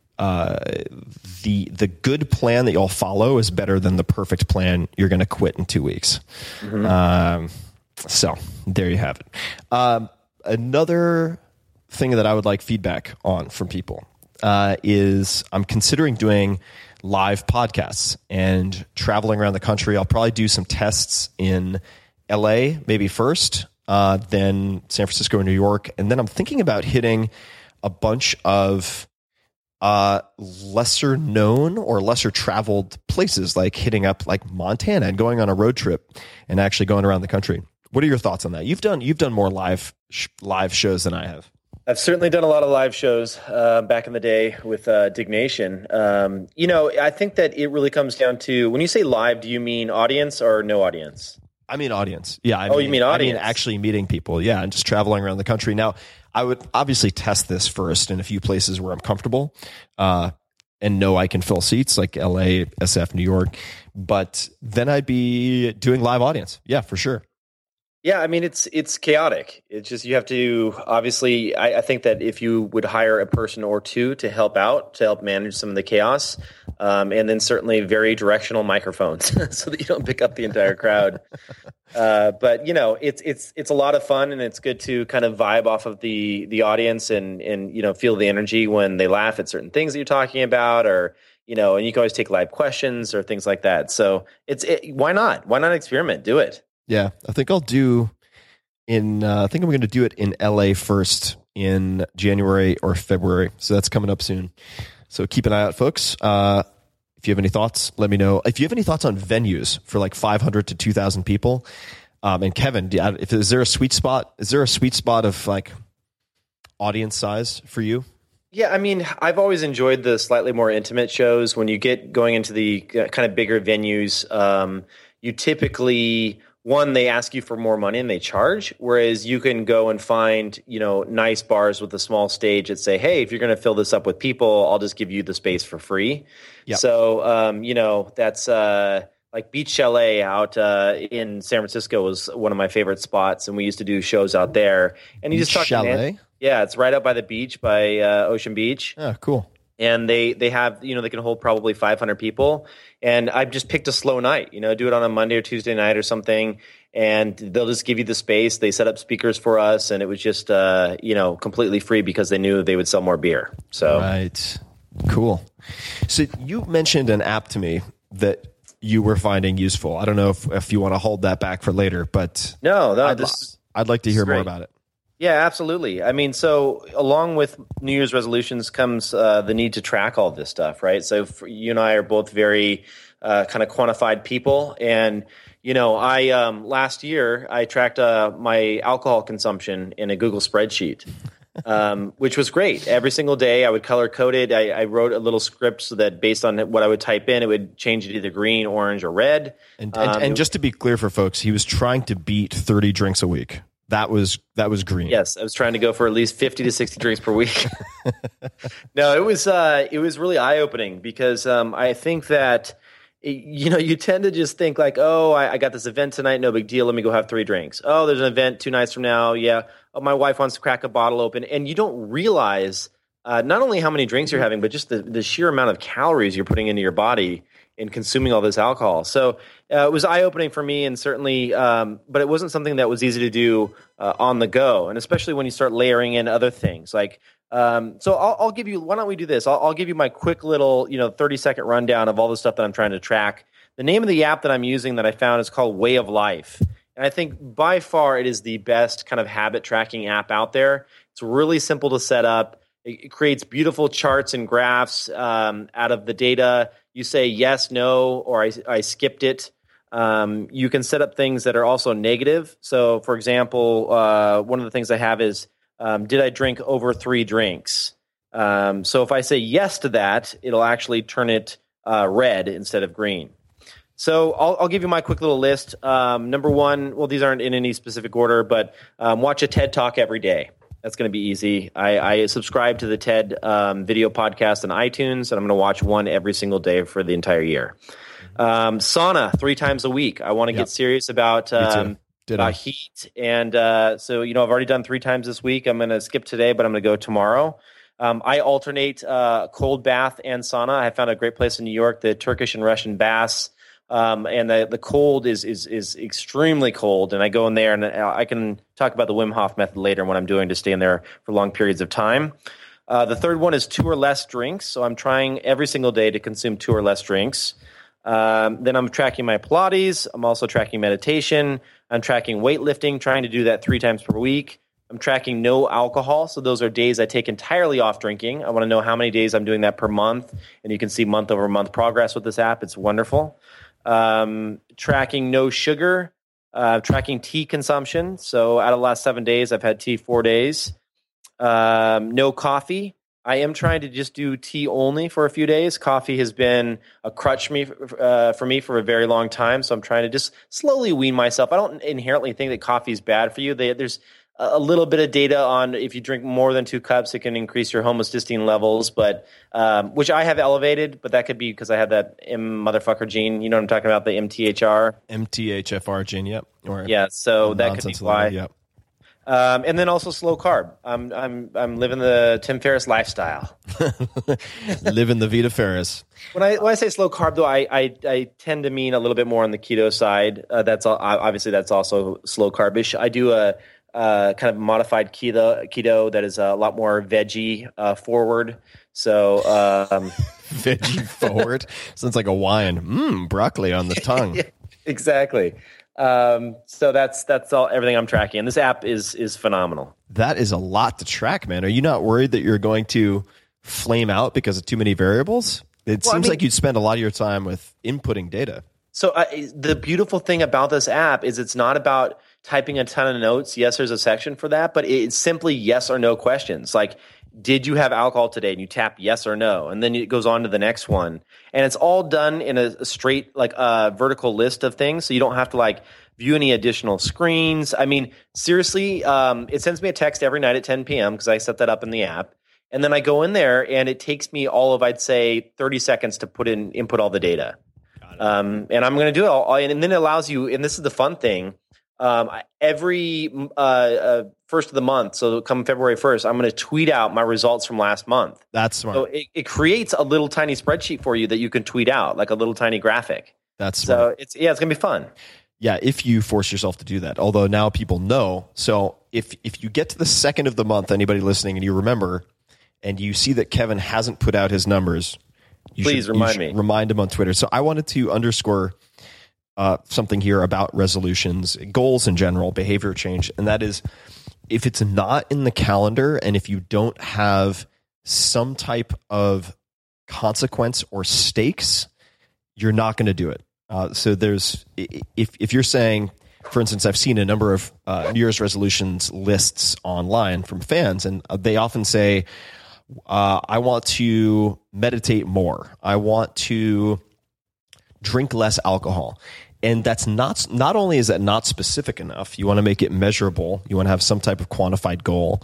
the good plan that you'll follow is better than the perfect plan you're going to quit in 2 weeks. Mm-hmm. So there you have it. Another thing that I would like feedback on from people is I'm considering doing live podcasts and traveling around the country. I'll probably do some tests in LA maybe first, then San Francisco and New York. And then I'm thinking about hitting a bunch of lesser known or lesser traveled places, like hitting up like Montana and going on a road trip and actually going around the country. What are your thoughts on that? You've done more live shows than I have. I've certainly done a lot of live shows back in the day with Dignation. I think that it really comes down to, when you say live, do you mean audience or no audience? I mean audience. Yeah. You mean audience? I mean actually meeting people. Yeah, and just traveling around the country. Now, I would obviously test this first in a few places where I'm comfortable and know I can fill seats, like LA, SF, New York. But then I'd be doing live audience. Yeah, for sure. Yeah, I mean, it's chaotic. It's just, you have to, obviously, I think that if you would hire a person or two to help out, to help manage some of the chaos, and then certainly very directional microphones so that you don't pick up the entire crowd. But it's a lot of fun, and it's good to kind of vibe off of the audience and feel the energy when they laugh at certain things that you're talking about, or and you can always take live questions or things like that. So why not? Why not experiment? Do it. Yeah, I think I'll do I think I'm going to do it in LA first in January or February. So that's coming up soon. So keep an eye out, folks. If you have any thoughts, let me know. If you have any thoughts on venues for like 500 to 2,000 people, and Kevin, is there a sweet spot? Is there a sweet spot of like audience size for you? Yeah, I mean, I've always enjoyed the slightly more intimate shows. When you get going into the kind of bigger venues, you typically, one, they ask you for more money and they charge, whereas you can go and find, nice bars with a small stage that say, hey, if you're going to fill this up with people, I'll just give you the space for free. Yep. So, that's like Beach Chalet out in San Francisco was one of my favorite spots, and we used to do shows out there. And you just talk Chalet? Yeah, it's right up by the beach, by Ocean Beach. Oh, cool. And they have, they can hold probably 500 people. And I've just picked a slow night, do it on a Monday or Tuesday night or something. And they'll just give you the space. They set up speakers for us. And it was just, completely free because they knew they would sell more beer. So right. Cool. So you mentioned an app to me that you were finding useful. I don't know if you want to hold that back for later, but no, I'd like to hear more about it. Yeah, absolutely. I mean, so along with New Year's resolutions comes the need to track all this stuff, right? So you and I are both very kind of quantified people. And, I last year, I tracked my alcohol consumption in a Google spreadsheet, which was great. Every single day I would color code it. I wrote a little script so that based on what I would type in, it would change it either green, orange, or red. And just to be clear for folks, he was trying to beat 30 drinks a week. That was green. Yes, I was trying to go for at least 50 to 60 drinks per week. No, it was really eye-opening because I think that you tend to just think like, oh, I got this event tonight, no big deal. Let me go have 3 drinks. Oh, there's an event 2 nights from now. Yeah. Oh, my wife wants to crack a bottle open, and you don't realize not only how many drinks you're having, but just the sheer amount of calories you're putting into your body in consuming all this alcohol. So it was eye-opening for me, and certainly, but it wasn't something that was easy to do on the go, and especially when you start layering in other things. Like, so I'll give you, why don't we do this? I'll give you my quick little, 30-second rundown of all the stuff that I'm trying to track. The name of the app that I'm using that I found is called Way of Life. And I think by far it is the best kind of habit tracking app out there. It's really simple to set up. It creates beautiful charts and graphs out of the data. You say yes, no, or I skipped it. You can set up things that are also negative. So, for example, one of the things I have is, did I drink over 3 drinks? So if I say yes to that, it'll actually turn it red instead of green. So I'll give you my quick little list. Number 1, well, these aren't in any specific order, but watch a TED Talk every day. That's going to be easy. I subscribe to the TED video podcast on iTunes, and I'm going to watch one every single day for the entire year. Sauna 3 times a week. I want to get serious about heat. And so, I've already done 3 times this week. I'm going to skip today, but I'm going to go tomorrow. I alternate cold bath and sauna. I found a great place in New York, the Turkish and Russian baths. And the cold is extremely cold, and I go in there, and I can talk about the Wim Hof method later and what I'm doing to stay in there for long periods of time. The third one is 2 or less drinks, so I'm trying every single day to consume 2 or less drinks. Then I'm tracking my Pilates. I'm also tracking meditation. I'm tracking weightlifting, trying to do that 3 times per week. I'm tracking no alcohol, so those are days I take entirely off drinking. I want to know how many days I'm doing that per month, and you can see month over month progress with this app. It's wonderful. Tracking no sugar, tracking tea consumption. So out of the last 7 days, I've had tea 4 days. No coffee. I am trying to just do tea only for a few days. Coffee has been a crutch for me for a very long time, so I'm trying to just slowly wean myself. I don't inherently think that coffee is bad for you. There's a little bit of data on if you drink more than 2 cups, it can increase your homocysteine levels, but which I have elevated, but that could be because I have that motherfucker gene. You know what I'm talking about, the MTHFR gene, yep. Yeah, so that could be why. Yep. And then also slow carb. I'm living the Tim Ferriss lifestyle. Living the Vita Ferris. When I say slow carb, though, I tend to mean a little bit more on the keto side. That's obviously that's also slow carbish. I do a kind of modified keto that is a lot more veggie forward. So veggie forward sounds like a wine. Broccoli on the tongue. Yeah, exactly. So that's all everything I'm tracking. And this app is phenomenal. That is a lot to track, man. Are you not worried that you're going to flame out because of too many variables? It seems like you'd spend a lot of your time with inputting data. So the beautiful thing about this app is it's not about typing a ton of notes. Yes, there's a section for that, but it's simply yes or no questions. Like, did you have alcohol today? And you tap yes or no. And then it goes on to the next one. And it's all done in a straight, vertical list of things. So you don't have to view any additional screens. I mean, seriously, it sends me a text every night at 10 p.m. because I set that up in the app. And then I go in there and it takes me all of, I'd say, 30 seconds to input all the data. And I'm going to do it all. And then it allows you, and this is the fun thing, every first of the month, so come February 1st, I'm going to tweet out my results from last month. That's smart. So it creates a little tiny spreadsheet for you that you can tweet out, like a little tiny graphic. That's smart. So it's going to be fun. Yeah, if you force yourself to do that. Although now people know. So if you get to the second of the month, anybody listening, and you remember, and you see that Kevin hasn't put out his numbers, Please remind me. Remind him on Twitter. So I wanted to underscore something here about resolutions, goals in general, behavior change. And that is, if it's not in the calendar and if you don't have some type of consequence or stakes, you're not going to do it. So there's, if you're saying, for instance, I've seen a number of New Year's resolutions lists online from fans, and they often say, I want to meditate more. I want to drink less alcohol. And that's not only is that not specific enough, you want to make it measurable, you want to have some type of quantified goal,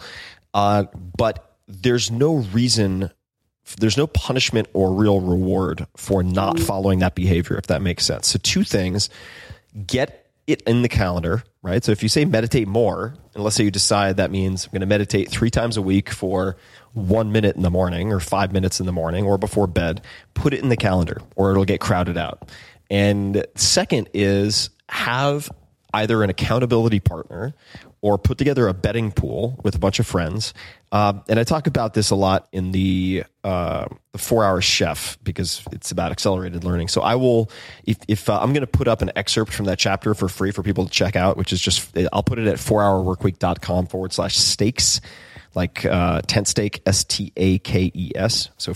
but there's no reason, there's no punishment or real reward for not following that behavior, if that makes sense. So 2 things: get it in the calendar, right? So if you say meditate more, and let's say you decide that means I'm going to meditate 3 times a week for 1 minute in the morning or 5 minutes in the morning or before bed, put it in the calendar or it'll get crowded out. And second is have either an accountability partner or put together a betting pool with a bunch of friends. And I talk about this a lot in the 4-Hour Chef because it's about accelerated learning. So I will, if I'm going to put up an excerpt from that chapter for free for people to check out, which is just, I'll put it at 4hourworkweek.com/stakes. Like tent stake, STAKES. So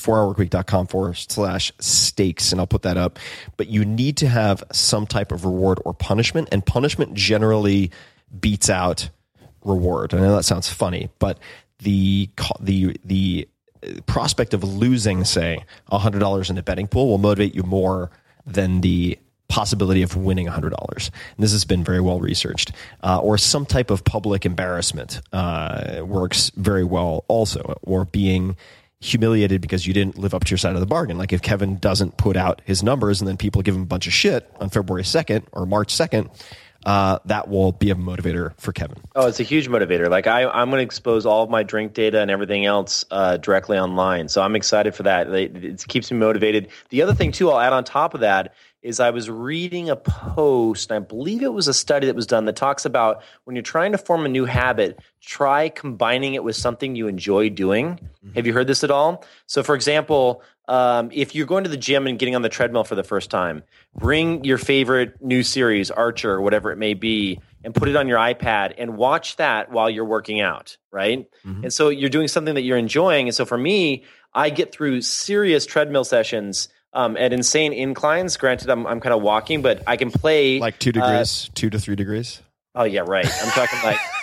4hourworkweek.com/stakes, and I'll put that up. But you need to have some type of reward or punishment, and punishment generally beats out reward. I know that sounds funny, but the prospect of losing, say, $100 in a betting pool will motivate you more than the possibility of winning $100. And this has been very well researched. Or some type of public embarrassment works very well also, or being humiliated because you didn't live up to your side of the bargain. Like if Kevin doesn't put out his numbers and then people give him a bunch of shit on February 2nd or March 2nd, that will be a motivator for Kevin. Oh, it's a huge motivator. Like I'm going to expose all of my drink data and everything else directly online. So I'm excited for that. It keeps me motivated. The other thing too, I'll add on top of that, is I was reading a post, and I believe it was a study that was done that talks about when you're trying to form a new habit, try combining it with something you enjoy doing. Mm-hmm. Have you heard this at all? So for example, if you're going to the gym and getting on the treadmill for the first time, bring your favorite new series, Archer, or whatever it may be, and put it on your iPad and watch that while you're working out, right? Mm-hmm. And so you're doing something that you're enjoying. And so for me, I get through serious treadmill sessions at insane inclines. Granted, I'm kind of walking, but I can play like 2 degrees, 2 to 3 degrees. Oh yeah, right. I'm talking like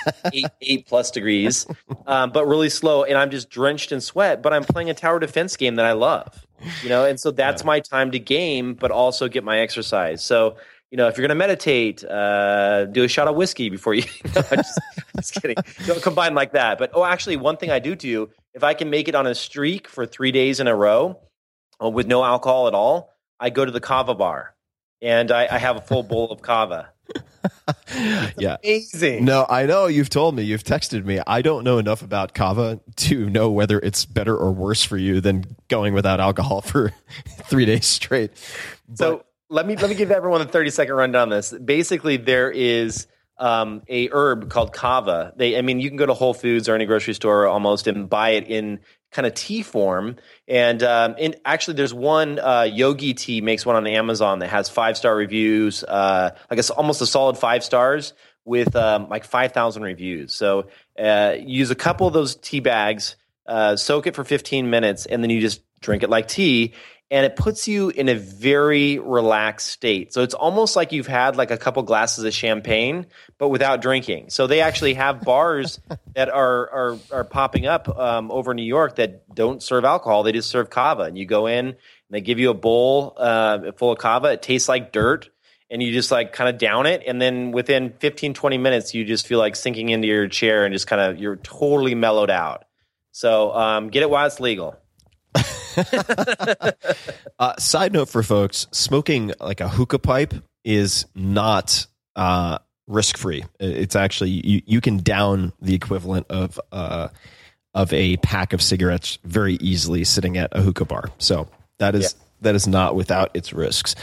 eight plus degrees, but really slow. And I'm just drenched in sweat, but I'm playing a tower defense game that I love, and so that's my time to game, but also get my exercise. So, if you're going to meditate, do a shot of whiskey before you, just kidding. Don't combine like that. But, actually one thing I do, if I can make it on a streak for 3 days in a row with no alcohol at all, I go to the kava bar and I have a full bowl of kava. Yeah. Amazing. No, I know you've told me, you've texted me. I don't know enough about kava to know whether it's better or worse for you than going without alcohol for 3 days straight. So let me give everyone a 30-second rundown on this. Basically, there is a herb called kava. You can go to Whole Foods or any grocery store almost and buy it in kind of tea form. And actually, there's one Yogi Tea makes one on Amazon that has 5-star reviews, almost a solid 5 stars with 5,000 reviews. So use a couple of those tea bags, soak it for 15 minutes, and then you just drink it like tea. And it puts you in a very relaxed state. So it's almost like you've had like a couple glasses of champagne, but without drinking. So they actually have bars that are popping up over in New York that don't serve alcohol. They just serve kava. And you go in and they give you a bowl full of kava. It tastes like dirt. And you just like kind of down it. And then within 15, 20 minutes, you just feel like sinking into your chair and just kind of, you're totally mellowed out. So get it while it's legal. Side note for folks, smoking like a hookah pipe is not risk-free. It's actually, you can down the equivalent of a pack of cigarettes very easily sitting at a hookah bar. So that is not without its risks.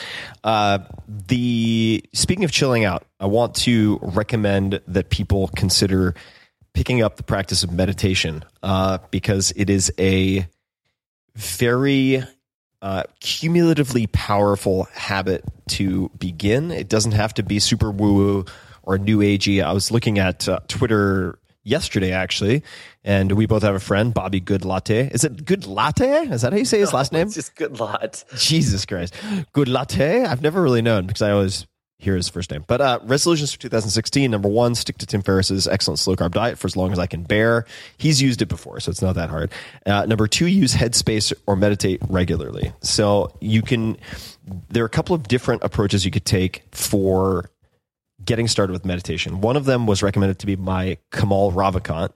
Speaking of chilling out, I want to recommend that people consider picking up the practice of meditation because it is a very cumulatively powerful habit to begin. It doesn't have to be super woo-woo or new agey. I was looking at Twitter yesterday, actually, and we both have a friend, Bobby Good Latte. Is it Good Latte? Is that how you say his last name? It's just Good Lot. Jesus Christ. Good Latte? I've never really known because I always hear his first name. But resolutions for 2016, number 1, stick to Tim Ferriss's excellent slow-carb diet for as long as I can bear. He's used it before, so it's not that hard. Number 2, use Headspace or meditate regularly. So there are a couple of different approaches you could take for getting started with meditation. One of them was recommended to be by Kamal Ravikant,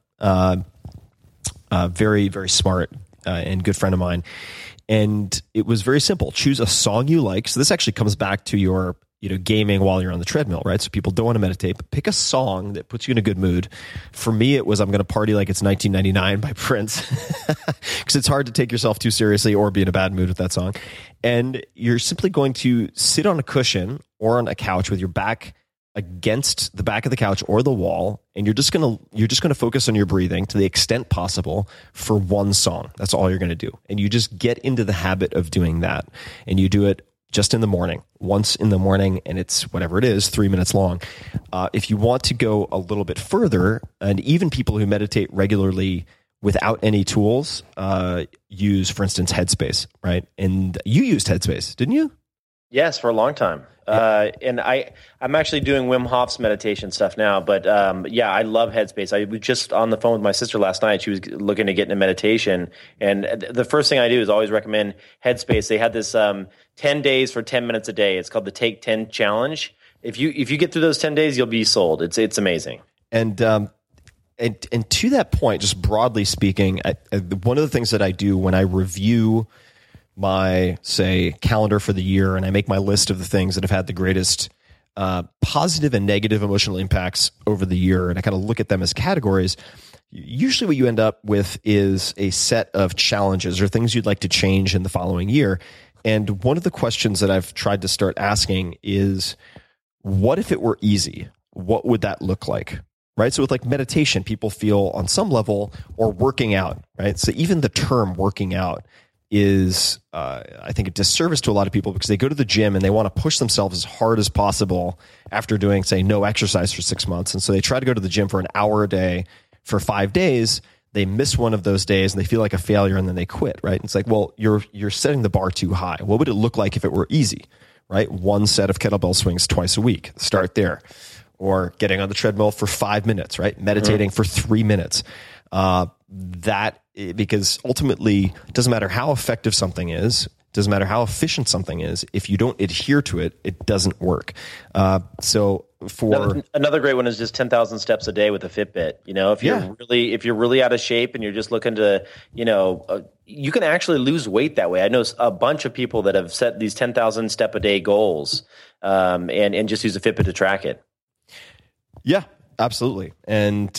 very, very smart and good friend of mine. And it was very simple. Choose a song you like. So this actually comes back to your gaming while you're on the treadmill, right? So people don't want to meditate, but pick a song that puts you in a good mood. For me, it was I'm going to party like it's 1999 by Prince because it's hard to take yourself too seriously or be in a bad mood with that song. And you're simply going to sit on a cushion or on a couch with your back against the back of the couch or the wall, and you're just going to focus on your breathing to the extent possible for one song. That's all you're going to do. And you just get into the habit of doing that. And you do it just in the morning, once in the morning, and it's whatever it is, 3 minutes long. If you want to go a little bit further, and even people who meditate regularly without any tools use, for instance, Headspace, right? And you used Headspace, didn't you? Yes, for a long time. And I'm actually doing Wim Hof's meditation stuff now, but I love Headspace. I was just on the phone with my sister last night. She was looking to get into meditation, and the first thing I do is always recommend Headspace. They had this 10 days for 10 minutes a day. It's called the Take 10 Challenge. If you get through those 10 days, you'll be sold. It's amazing. And to that point, just broadly speaking, one of the things that I do when I review my, say, calendar for the year and I make my list of the things that have had the greatest positive and negative emotional impacts over the year, and I kind of look at them as categories, usually what you end up with is a set of challenges or things you'd like to change in the following year. And one of the questions that I've tried to start asking is, what if it were easy? What would that look like? Right? So with like meditation, people feel on some level, or working out, right? So even the term working out is, I think, a disservice to a lot of people because they go to the gym and they want to push themselves as hard as possible after doing, say, no exercise for 6 months. And so they try to go to the gym for an hour a day for 5 days. They miss one of those days and they feel like a failure and then they quit, right? It's like, well, you're setting the bar too high. What would it look like if it were easy, right? 1 set of kettlebell swings twice a week. Start there. or getting on the treadmill for 5 minutes, right? Meditating for 3 minutes. Because ultimately, it doesn't matter how effective something is, doesn't matter how efficient something is, if you don't adhere to it, it doesn't work. So another great one is just 10,000 steps a day with a Fitbit. You know, if you're really out of shape and you're just looking to, you can actually lose weight that way. I know a bunch of people that have set these 10,000 step a day goals, and just use a Fitbit to track it. Yeah, absolutely. And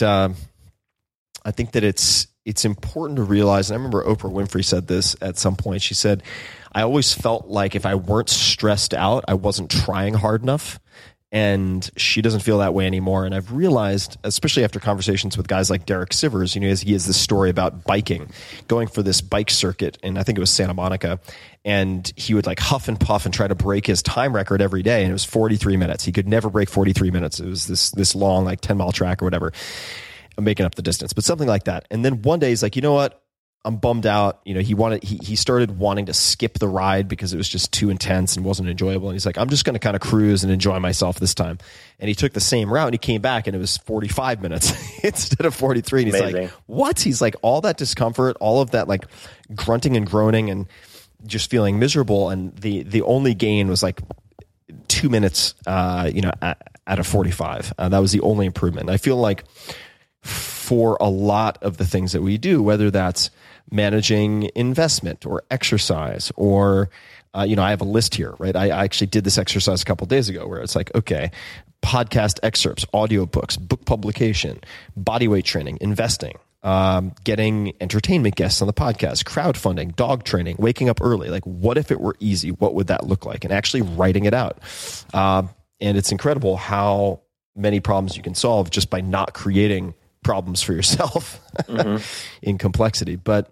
I think that it's important to realize, and I remember Oprah Winfrey said this at some point. She said, I always felt like if I weren't stressed out, I wasn't trying hard enough. And she doesn't feel that way anymore. And I've realized, especially after conversations with guys like Derek Sivers, he has this story about biking, going for this bike circuit, and I think it was Santa Monica. And he would like huff and puff and try to break his time record every day. And it was 43 minutes. He could never break 43 minutes. It was this long, like 10-mile track or whatever. I'm making up the distance, but something like that. And then one day he's like, you know what? I'm bummed out. He started wanting to skip the ride because it was just too intense and wasn't enjoyable. And he's like, I'm just going to kind of cruise and enjoy myself this time. And he took the same route and he came back and it was 45 minutes instead of 43. And he's Amazing. Like, what? He's like, all that discomfort, all of that like grunting and groaning and just feeling miserable. And the only gain was like 2 minutes, out of 45. That was the only improvement. I feel like for a lot of the things that we do, whether that's managing investment or exercise or, I have a list here, right? I actually did this exercise a couple of days ago where it's like, okay, podcast excerpts, audiobooks, book publication, body weight training, investing, getting entertainment guests on the podcast, crowdfunding, dog training, waking up early. Like, what if it were easy? What would that look like? And actually writing it out. And it's incredible how many problems you can solve just by not creating problems for yourself in complexity. But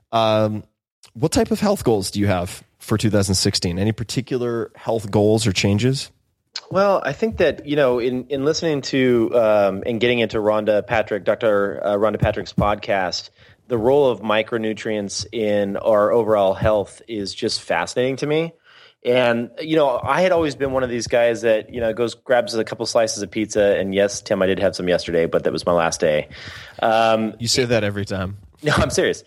what type of health goals do you have for 2016? Any particular health goals or changes? Well, I think that, in listening to and getting into Dr. Rhonda Patrick's podcast, the role of micronutrients in our overall health is just fascinating to me. And, I had always been one of these guys that, grabs a couple slices of pizza. And yes, Tim, I did have some yesterday, but that was my last day. You say that every time. No, I'm serious.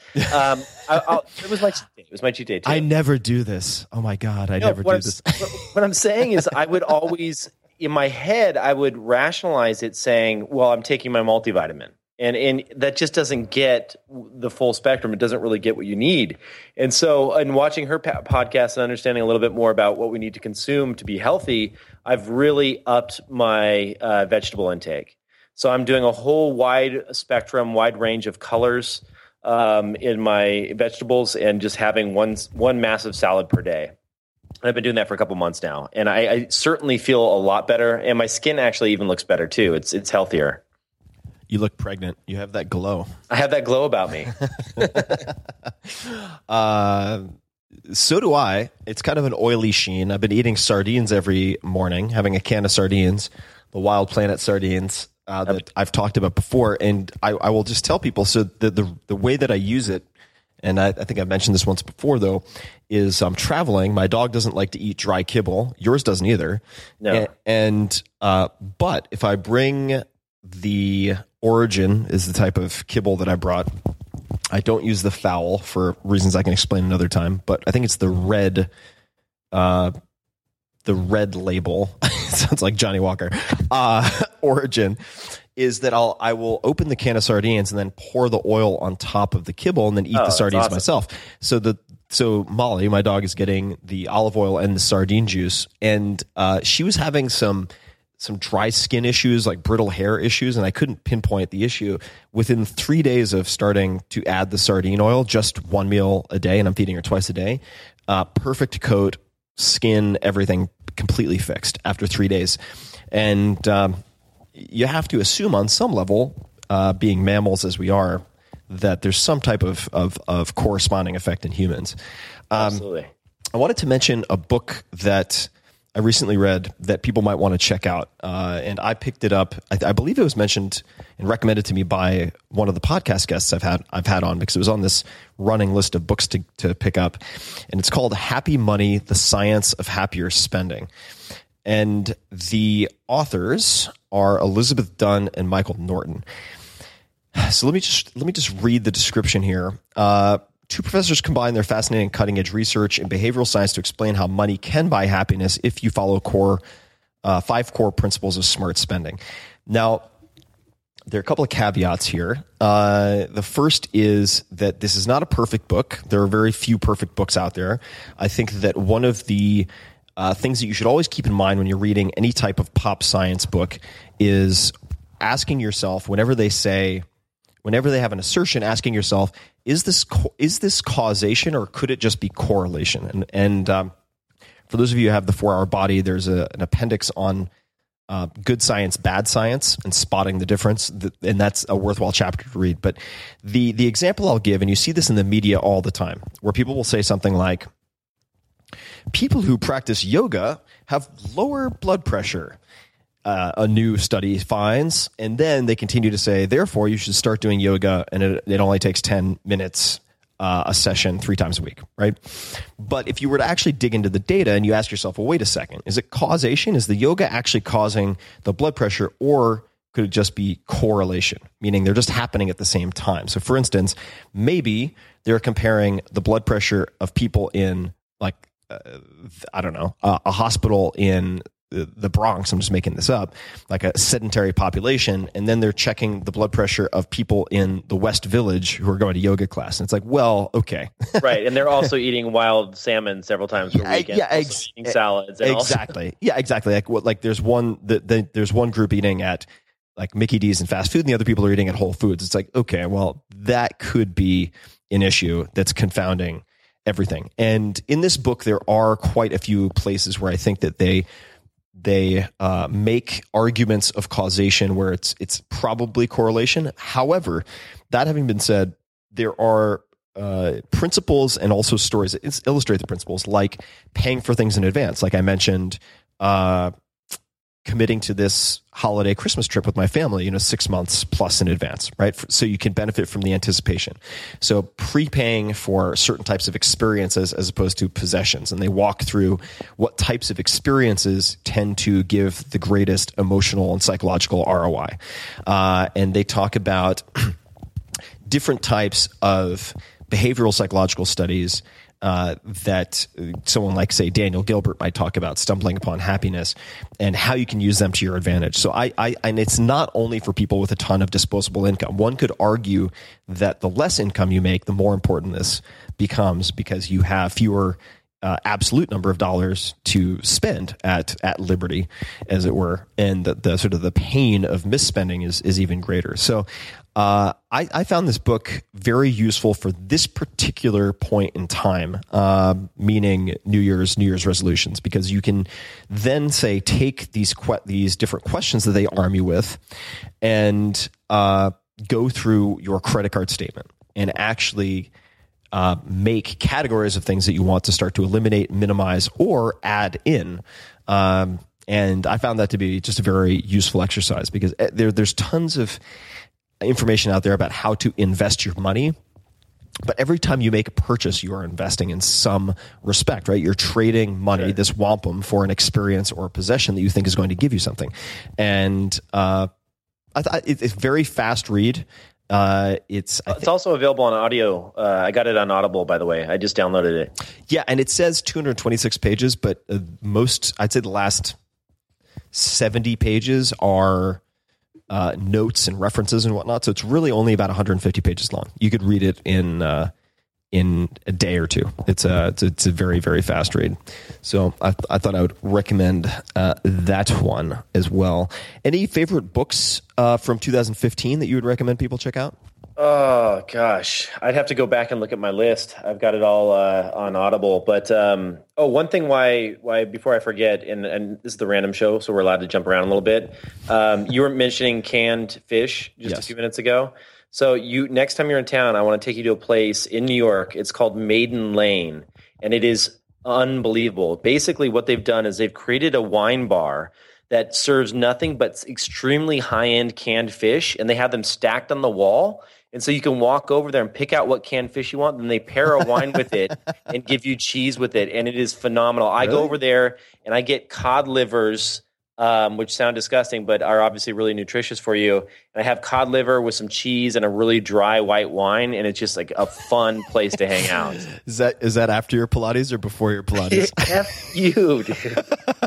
It was my cheat day. It was my cheat day too. I never do this. Oh my God, I never do this. What I'm saying is I would always, in my head, I would rationalize it saying, well, I'm taking my multivitamin. And that just doesn't get the full spectrum. It doesn't really get what you need. And so in watching her podcast and understanding a little bit more about what we need to consume to be healthy, I've really upped my vegetable intake. So I'm doing a whole wide spectrum, wide range of colors in my vegetables and just having one massive salad per day. And I've been doing that for a couple months now. And I certainly feel a lot better. And my skin actually even looks better too. It's healthier. You look pregnant. You have that glow. I have that glow about me. So do I. It's kind of an oily sheen. I've been eating sardines every morning, having a can of sardines, the Wild Planet sardines that I've talked about before. And I will just tell people, so the way that I use it, and I think I've mentioned this once before, though, is I'm traveling. My dog doesn't like to eat dry kibble. Yours doesn't either. No. But if I bring the Origin is the type of kibble that I brought. I don't use the foul for reasons I can explain another time, but I think it's the red label. Sounds like Johnny Walker. Origin is that I will open the can of sardines and then pour the oil on top of the kibble and then eat the sardines awesome. myself. So Molly, my dog, is getting the olive oil and the sardine juice, and she was having some dry skin issues, like brittle hair issues, and I couldn't pinpoint the issue. Within 3 days of starting to add the sardine oil, just one meal a day, and I'm feeding her twice a day, perfect coat, skin, everything completely fixed after 3 days. And you have to assume on some level, being mammals as we are, that there's some type of corresponding effect in humans. Absolutely. I wanted to mention a book that I recently read that people might want to check out. And I picked it up. I believe it was mentioned and recommended to me by one of the podcast guests I've had on, because it was on this running list of books to pick up. And it's called Happy Money, The Science of Happier Spending. And the authors are Elizabeth Dunn and Michael Norton. So let me just read the description here. Two professors combine their fascinating cutting-edge research in behavioral science to explain how money can buy happiness if you follow 5 core principles of smart spending. Now, there are a couple of caveats here. The first is that this is not a perfect book. There are very few perfect books out there. I think that one of the things that you should always keep in mind when you're reading any type of pop science book is asking yourself, whenever they have an assertion, asking yourself, is this causation or could it just be correlation? And for those of you who have the 4-Hour Body, there's an appendix on good science, bad science, and spotting the difference, and that's a worthwhile chapter to read. But the example I'll give, and you see this in the media all the time, where people will say something like, people who practice yoga have lower blood pressure. A new study finds, and then they continue to say, therefore, you should start doing yoga, and it only takes 10 minutes a session 3 times a week, right? But if you were to actually dig into the data and you ask yourself, well, wait a second, is it causation? Is the yoga actually causing the blood pressure, or could it just be correlation, meaning they're just happening at the same time? So for instance, maybe they're comparing the blood pressure of people in a hospital in the Bronx, I'm just making this up, like a sedentary population, and then they're checking the blood pressure of people in the West Village who are going to yoga class. And it's like, well, okay. Right, and they're also eating wild salmon several times per weekend. Yeah, eating salads. And exactly. Yeah, exactly. There's one group eating at like Mickey D's and fast food, and the other people are eating at Whole Foods. It's like, okay, well, that could be an issue that's confounding everything. And in this book, there are quite a few places where I think that they make arguments of causation where it's probably correlation. However, that having been said, there are principles and also stories that illustrate the principles, like paying for things in advance. Like I mentioned, committing to this holiday Christmas trip with my family, 6 months plus in advance, right? So you can benefit from the anticipation. So prepaying for certain types of experiences as opposed to possessions. And they walk through what types of experiences tend to give the greatest emotional and psychological ROI. And they talk about different types of behavioral psychological studies that someone like, say, Daniel Gilbert might talk about, stumbling upon happiness, and how you can use them to your advantage. So and it's not only for people with a ton of disposable income. One could argue that the less income you make, the more important this becomes, because you have fewer absolute number of dollars to spend at liberty, as it were, and the sort of the pain of misspending is even greater. So I found this book very useful for this particular point in time, meaning New Year's resolutions, because you can then say, take these different questions that they arm you with and go through your credit card statement and actually make categories of things that you want to start to eliminate, minimize, or add in. And I found that to be just a very useful exercise, because there's tons of information out there about how to invest your money. But every time you make a purchase, you are investing in some respect, right? You're trading money, sure, this wampum, for an experience or a possession that you think is going to give you something. And I thought it's a very fast read. It's also available on audio. I got it on Audible, by the way. I just downloaded it. Yeah, and it says 226 pages, but I'd say the last 70 pages are notes and references and whatnot. So it's really only about 150 pages long. You could read it in a day or two. It's a very, very fast read. So I thought I would recommend that one as well. Any favorite books from 2015 that you would recommend people check out? Oh gosh, I'd have to go back and look at my list. I've got it all on Audible. But one thing why before I forget, and this is the random show, so we're allowed to jump around a little bit. You were mentioning canned fish just a few minutes ago. So next time you're in town, I want to take you to a place in New York. It's called Maiden Lane, and it is unbelievable. Basically, what they've done is they've created a wine bar that serves nothing but extremely high-end canned fish, and they have them stacked on the wall. And so you can walk over there and pick out what canned fish you want. Then they pair a wine with it and give you cheese with it. And it is phenomenal. I go over there and I get cod livers, which sound disgusting, but are obviously really nutritious for you. And I have cod liver with some cheese and a really dry white wine. And it's just like a fun place to hang out. Is that after your Pilates or before your Pilates? F you, dude.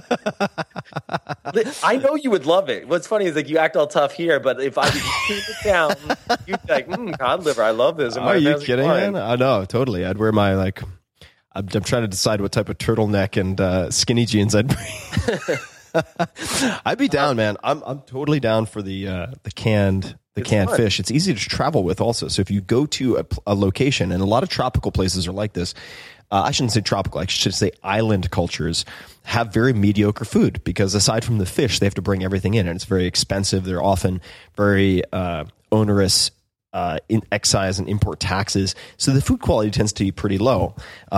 I know you would love it. What's funny is like you act all tough here, but if I came to town, you'd be like, cod liver, I love this. Are you kidding, man? I know, totally. I'd wear my I'm trying to decide what type of turtleneck and skinny jeans I'd bring. I'd be down, man. I'm totally down for the canned fish. It's easy to travel with also. So if you go to a location, and a lot of tropical places are like this, I shouldn't say tropical, I should say island cultures have very mediocre food because aside from the fish, they have to bring everything in, and it's very expensive. They're often very onerous in excise and import taxes. So the food quality tends to be pretty low,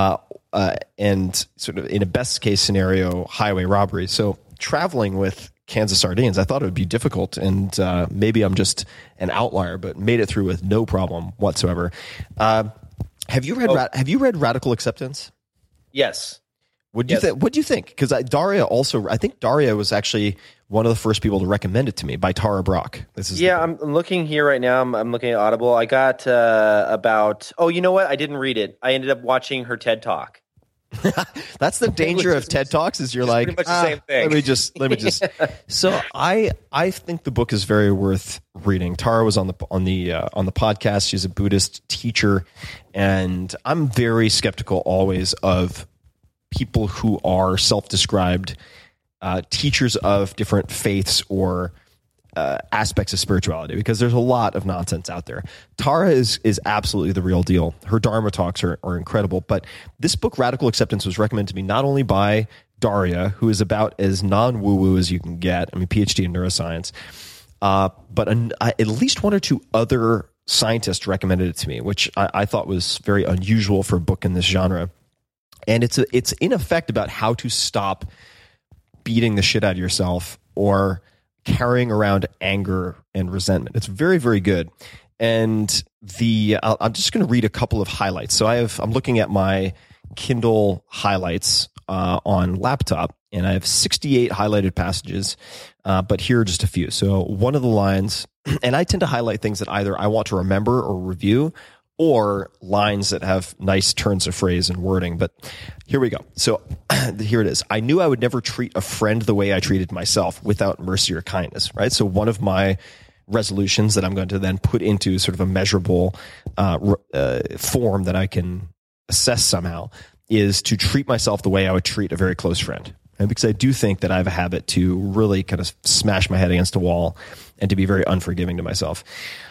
and sort of in a best case scenario, highway robbery. So traveling with cans of sardines, I thought it would be difficult, and maybe I'm just an outlier, but made it through with no problem whatsoever. Have you read Radical Acceptance? Yes. What do you think? Because I think Daria was actually one of the first people to recommend it to me, by Tara Brach. I'm looking here right now. I'm looking at Audible. I got about. Oh, you know what? I didn't read it. I ended up watching her TED Talk. That's the danger of TED Talks, is you're like, pretty much the same thing. Let me just. So I think the book is very worth reading. Tara was on the podcast. She's a Buddhist teacher, and I'm very skeptical always of people who are self-described teachers of different faiths or aspects of spirituality, because there's a lot of nonsense out there. Tara is absolutely the real deal. Her Dharma talks are incredible. But this book, Radical Acceptance, was recommended to me not only by Daria, who is about as non-woo-woo as you can get. I mean, PhD in neuroscience. But at least one or two other scientists recommended it to me, which I thought was very unusual for a book in this genre. And it's in effect about how to stop beating the shit out of yourself or carrying around anger and resentment. It's very, very good. And I'm just going to read a couple of highlights. So I'm looking at my Kindle highlights on laptop, and I have 68 highlighted passages, but here are just a few. So one of the lines, and I tend to highlight things that either I want to remember or review, or lines that have nice turns of phrase and wording. But here we go. So here it is. I knew I would never treat a friend the way I treated myself, without mercy or kindness, right? So one of my resolutions that I'm going to then put into sort of a measurable form that I can assess somehow is to treat myself the way I would treat a very close friend. And because I do think that I have a habit to really kind of smash my head against a wall and to be very unforgiving to myself.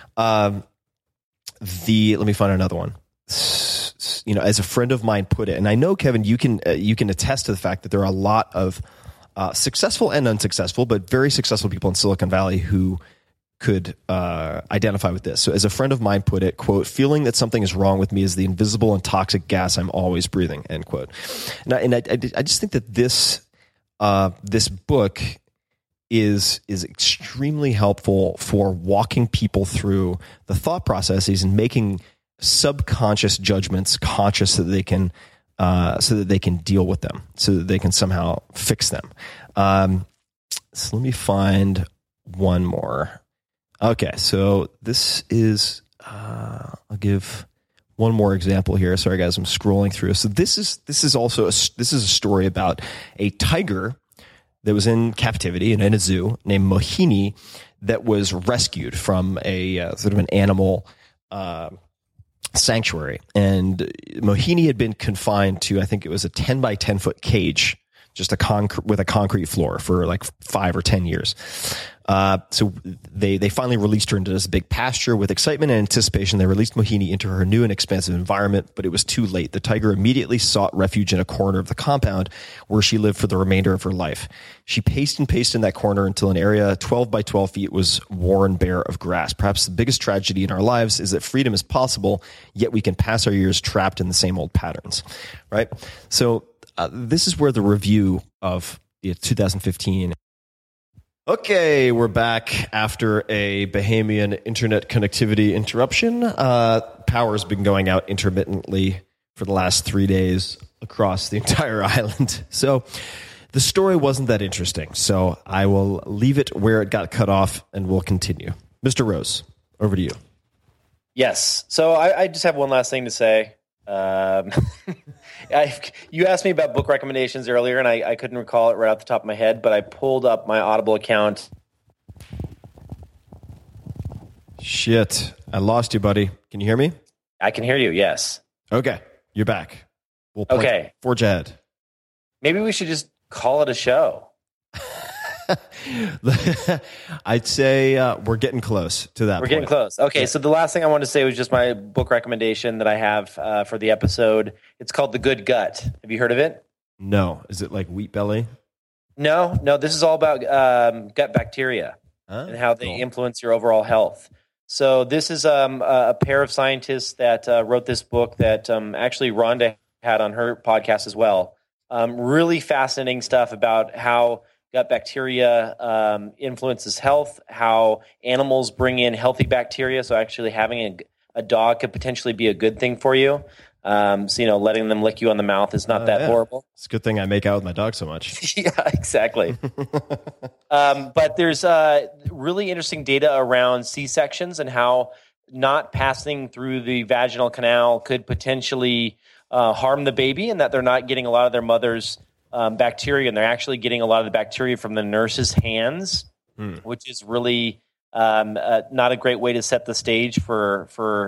Let me find another one. As a friend of mine put it, and I know, Kevin, you can attest to the fact that there are a lot of successful and unsuccessful, but very successful people in Silicon Valley who could identify with this. So as a friend of mine put it, quote, feeling that something is wrong with me is the invisible and toxic gas I'm always breathing, end quote. And I just think that this book is extremely helpful for walking people through the thought processes and making subconscious judgments conscious so that they can deal with them, so that they can somehow fix them. So let me find one more. Okay, so this is I'll give one more example here. Sorry guys, I'm scrolling through. So this is a story about a tiger that was in captivity and in a zoo named Mohini that was rescued from a sort of an animal sanctuary. And Mohini had been confined to, I think it was a 10 by 10 foot cage, just with a concrete floor for like 5 or 10 years. So they finally released her into this big pasture. With excitement and anticipation, they released Mohini into her new and expansive environment, but it was too late. The tiger immediately sought refuge in a corner of the compound where she lived for the remainder of her life. She paced and paced in that corner until an area 12 by 12 feet was worn bare of grass. Perhaps the biggest tragedy in our lives is that freedom is possible, yet we can pass our years trapped in the same old patterns, right? So this is where the review of 2015. Okay, we're back after a Bahamian internet connectivity interruption. Power's been going out intermittently for the last 3 days across the entire island. So the story wasn't that interesting. So I will leave it where it got cut off and we'll continue. Mr. Rose, over to you. Yes. So I just have one last thing to say. You asked me about book recommendations earlier, and I couldn't recall it right off the top of my head, but I pulled up my Audible account. Shit. I lost you, buddy. Can you hear me? I can hear you, yes. Okay. You're back. We'll forge ahead. Maybe we should just call it a show. I'd say we're getting close to that. We're getting close. Okay, so the last thing I wanted to say was just my book recommendation that I have for the episode. It's called The Good Gut. Have you heard of it? No. Is it like Wheat Belly? No. This is all about gut bacteria and how they influence your overall health. So this is a pair of scientists that wrote this book that actually Rhonda had on her podcast as well. Really fascinating stuff about how gut bacteria influences health, how animals bring in healthy bacteria. So actually having a dog could potentially be a good thing for you. So, letting them lick you on the mouth is not that horrible. It's a good thing I make out with my dog so much. Yeah, exactly. But there's really interesting data around C-sections and how not passing through the vaginal canal could potentially harm the baby, and that they're not getting a lot of their mother's bacteria, and they're actually getting a lot of the bacteria from the nurse's hands, which is really not a great way to set the stage for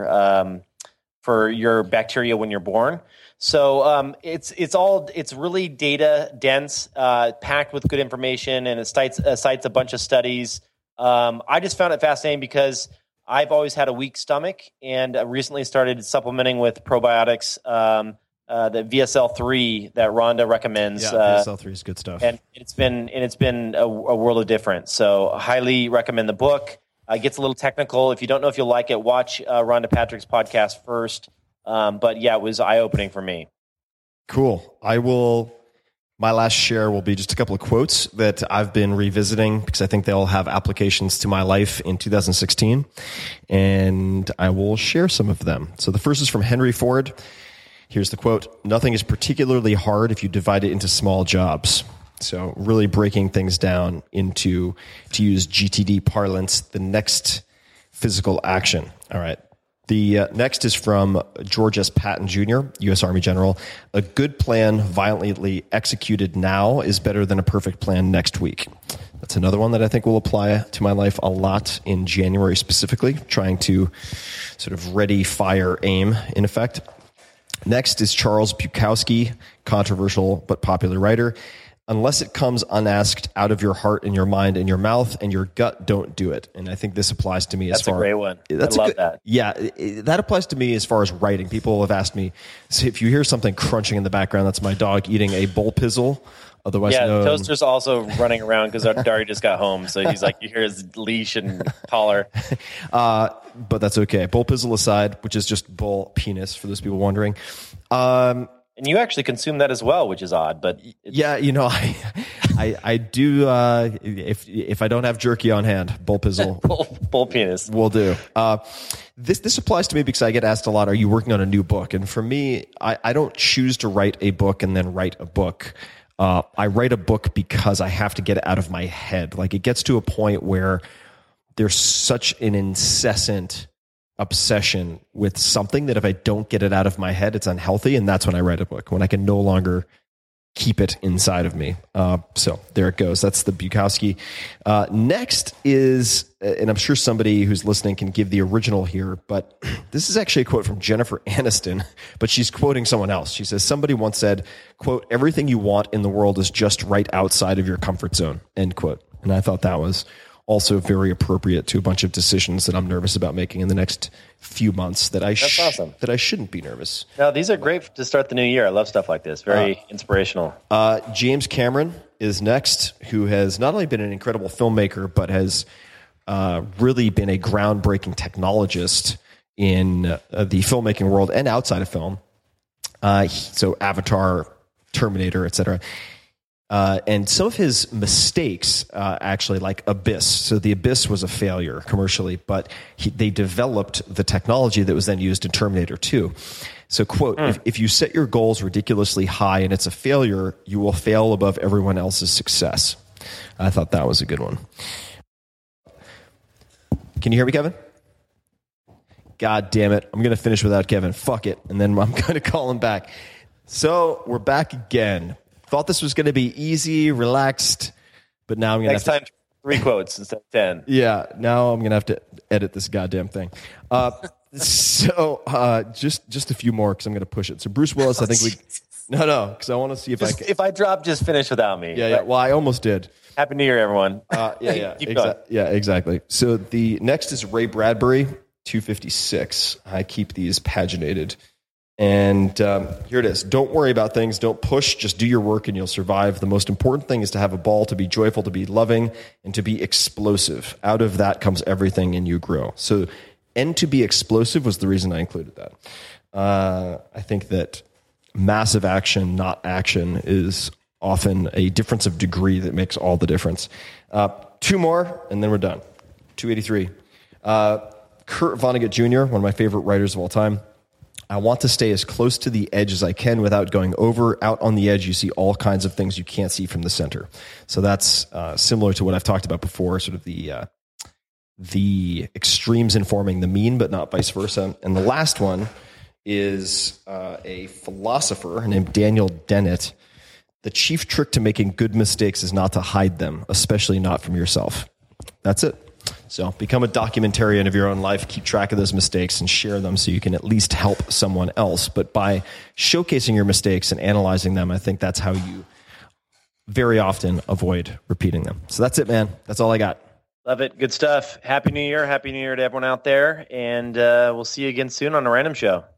your bacteria when you're born. So it's really data dense, packed with good information, and it cites a bunch of studies. I just found it fascinating because I've always had a weak stomach, and recently started supplementing with probiotics. The VSL3 that Rhonda recommends. Yeah, VSL3 is good stuff, and it's been a world of difference. So I highly recommend the book. It gets a little technical. If you don't know if you'll like it, watch Rhonda Patrick's podcast first. But yeah, it was eye-opening for me. Cool. My last share will be just a couple of quotes that I've been revisiting because I think they'll have applications to my life in 2016, and I will share some of them. So the first is from Henry Ford. Here's the quote: "Nothing is particularly hard if you divide it into small jobs." So really breaking things down into, to use GTD parlance, the next physical action. All right. The next is from George S. Patton Jr., U.S. Army General. "A good plan violently executed now is better than a perfect plan next week." That's another one that I think will apply to my life a lot in January specifically, trying to sort of ready, fire, aim, in effect. Next is Charles Bukowski, controversial but popular writer. "Unless it comes unasked out of your heart and your mind and your mouth and your gut, don't do it." And I think this applies to me as far as... That's a great one. I love that. Yeah, that applies to me as far as writing. People have asked me, so if you hear something crunching in the background, that's my dog eating a bull pizzle. Otherwise known... Toaster's also running around because Dari just got home. So he's like, you hear his leash and collar. But that's okay. Bull pizzle aside, which is just bull penis for those people wondering. And you actually consume that as well, which is odd. But yeah, I do. If I don't have jerky on hand, bull pizzle, bull penis will do. This applies to me because I get asked a lot, "Are you working on a new book?" And for me, I don't choose to write a book and then write a book. I write a book because I have to get it out of my head. Like, it gets to a point where there's such an incessant obsession with something that if I don't get it out of my head, it's unhealthy. And that's when I write a book, when I can no longer keep it inside of me. So there it goes. That's the Bukowski. Next is, and I'm sure somebody who's listening can give the original here, but this is actually a quote from Jennifer Aniston, but she's quoting someone else. She says, somebody once said, quote, "Everything you want in the world is just right outside of your comfort zone," end quote. And I thought that was also very appropriate to a bunch of decisions that I'm nervous about making in the next few months that I shouldn't be nervous. No, these are great to start the new year. I love stuff like this. Very inspirational. James Cameron is next, who has not only been an incredible filmmaker, but has really been a groundbreaking technologist in the filmmaking world and outside of film. So Avatar, Terminator, etc. And some of his mistakes, actually, like Abyss. So the Abyss was a failure commercially, but they developed the technology that was then used in Terminator 2. So, quote, if you set your goals ridiculously high and it's a failure, you will fail above everyone else's success. I thought that was a good one. Can you hear me, Kevin? God damn it. I'm going to finish without Kevin. Fuck it. And then I'm going to call him back. So we're back again. Thought this was going to be easy, relaxed, but now I'm going to next time 3 quotes instead of 10. Yeah, now I'm going to have to edit this goddamn thing. Just a few more because I'm going to push it. So Bruce Willis, I think because I want to see if I can. If I drop, just finish without me. Yeah. Well, I almost did. Happy New Year, everyone. Yeah, exactly. So the next is Ray Bradbury, 256. I keep these paginated. And here it is. Don't worry about things. Don't push. Just do your work and you'll survive. The most important thing is to have a ball, to be joyful, to be loving, and to be explosive. Out of that comes everything and you grow. So, and to be explosive was the reason I included that. I think that massive action, not action, is often a difference of degree that makes all the difference. 2 more, and then we're done. 283. Kurt Vonnegut Jr., one of my favorite writers of all time. I want to stay as close to the edge as I can without going over. Out on the edge, you see all kinds of things you can't see from the center. So that's similar to what I've talked about before, sort of the extremes informing the mean, but not vice versa. And the last one is a philosopher named Daniel Dennett. The chief trick to making good mistakes is not to hide them, especially not from yourself. That's it. So become a documentarian of your own life, keep track of those mistakes and share them so you can at least help someone else. But by showcasing your mistakes and analyzing them, I think that's how you very often avoid repeating them. So that's it, man. That's all I got. Love it. Good stuff. Happy New Year. Happy New Year to everyone out there. And we'll see you again soon on a random show.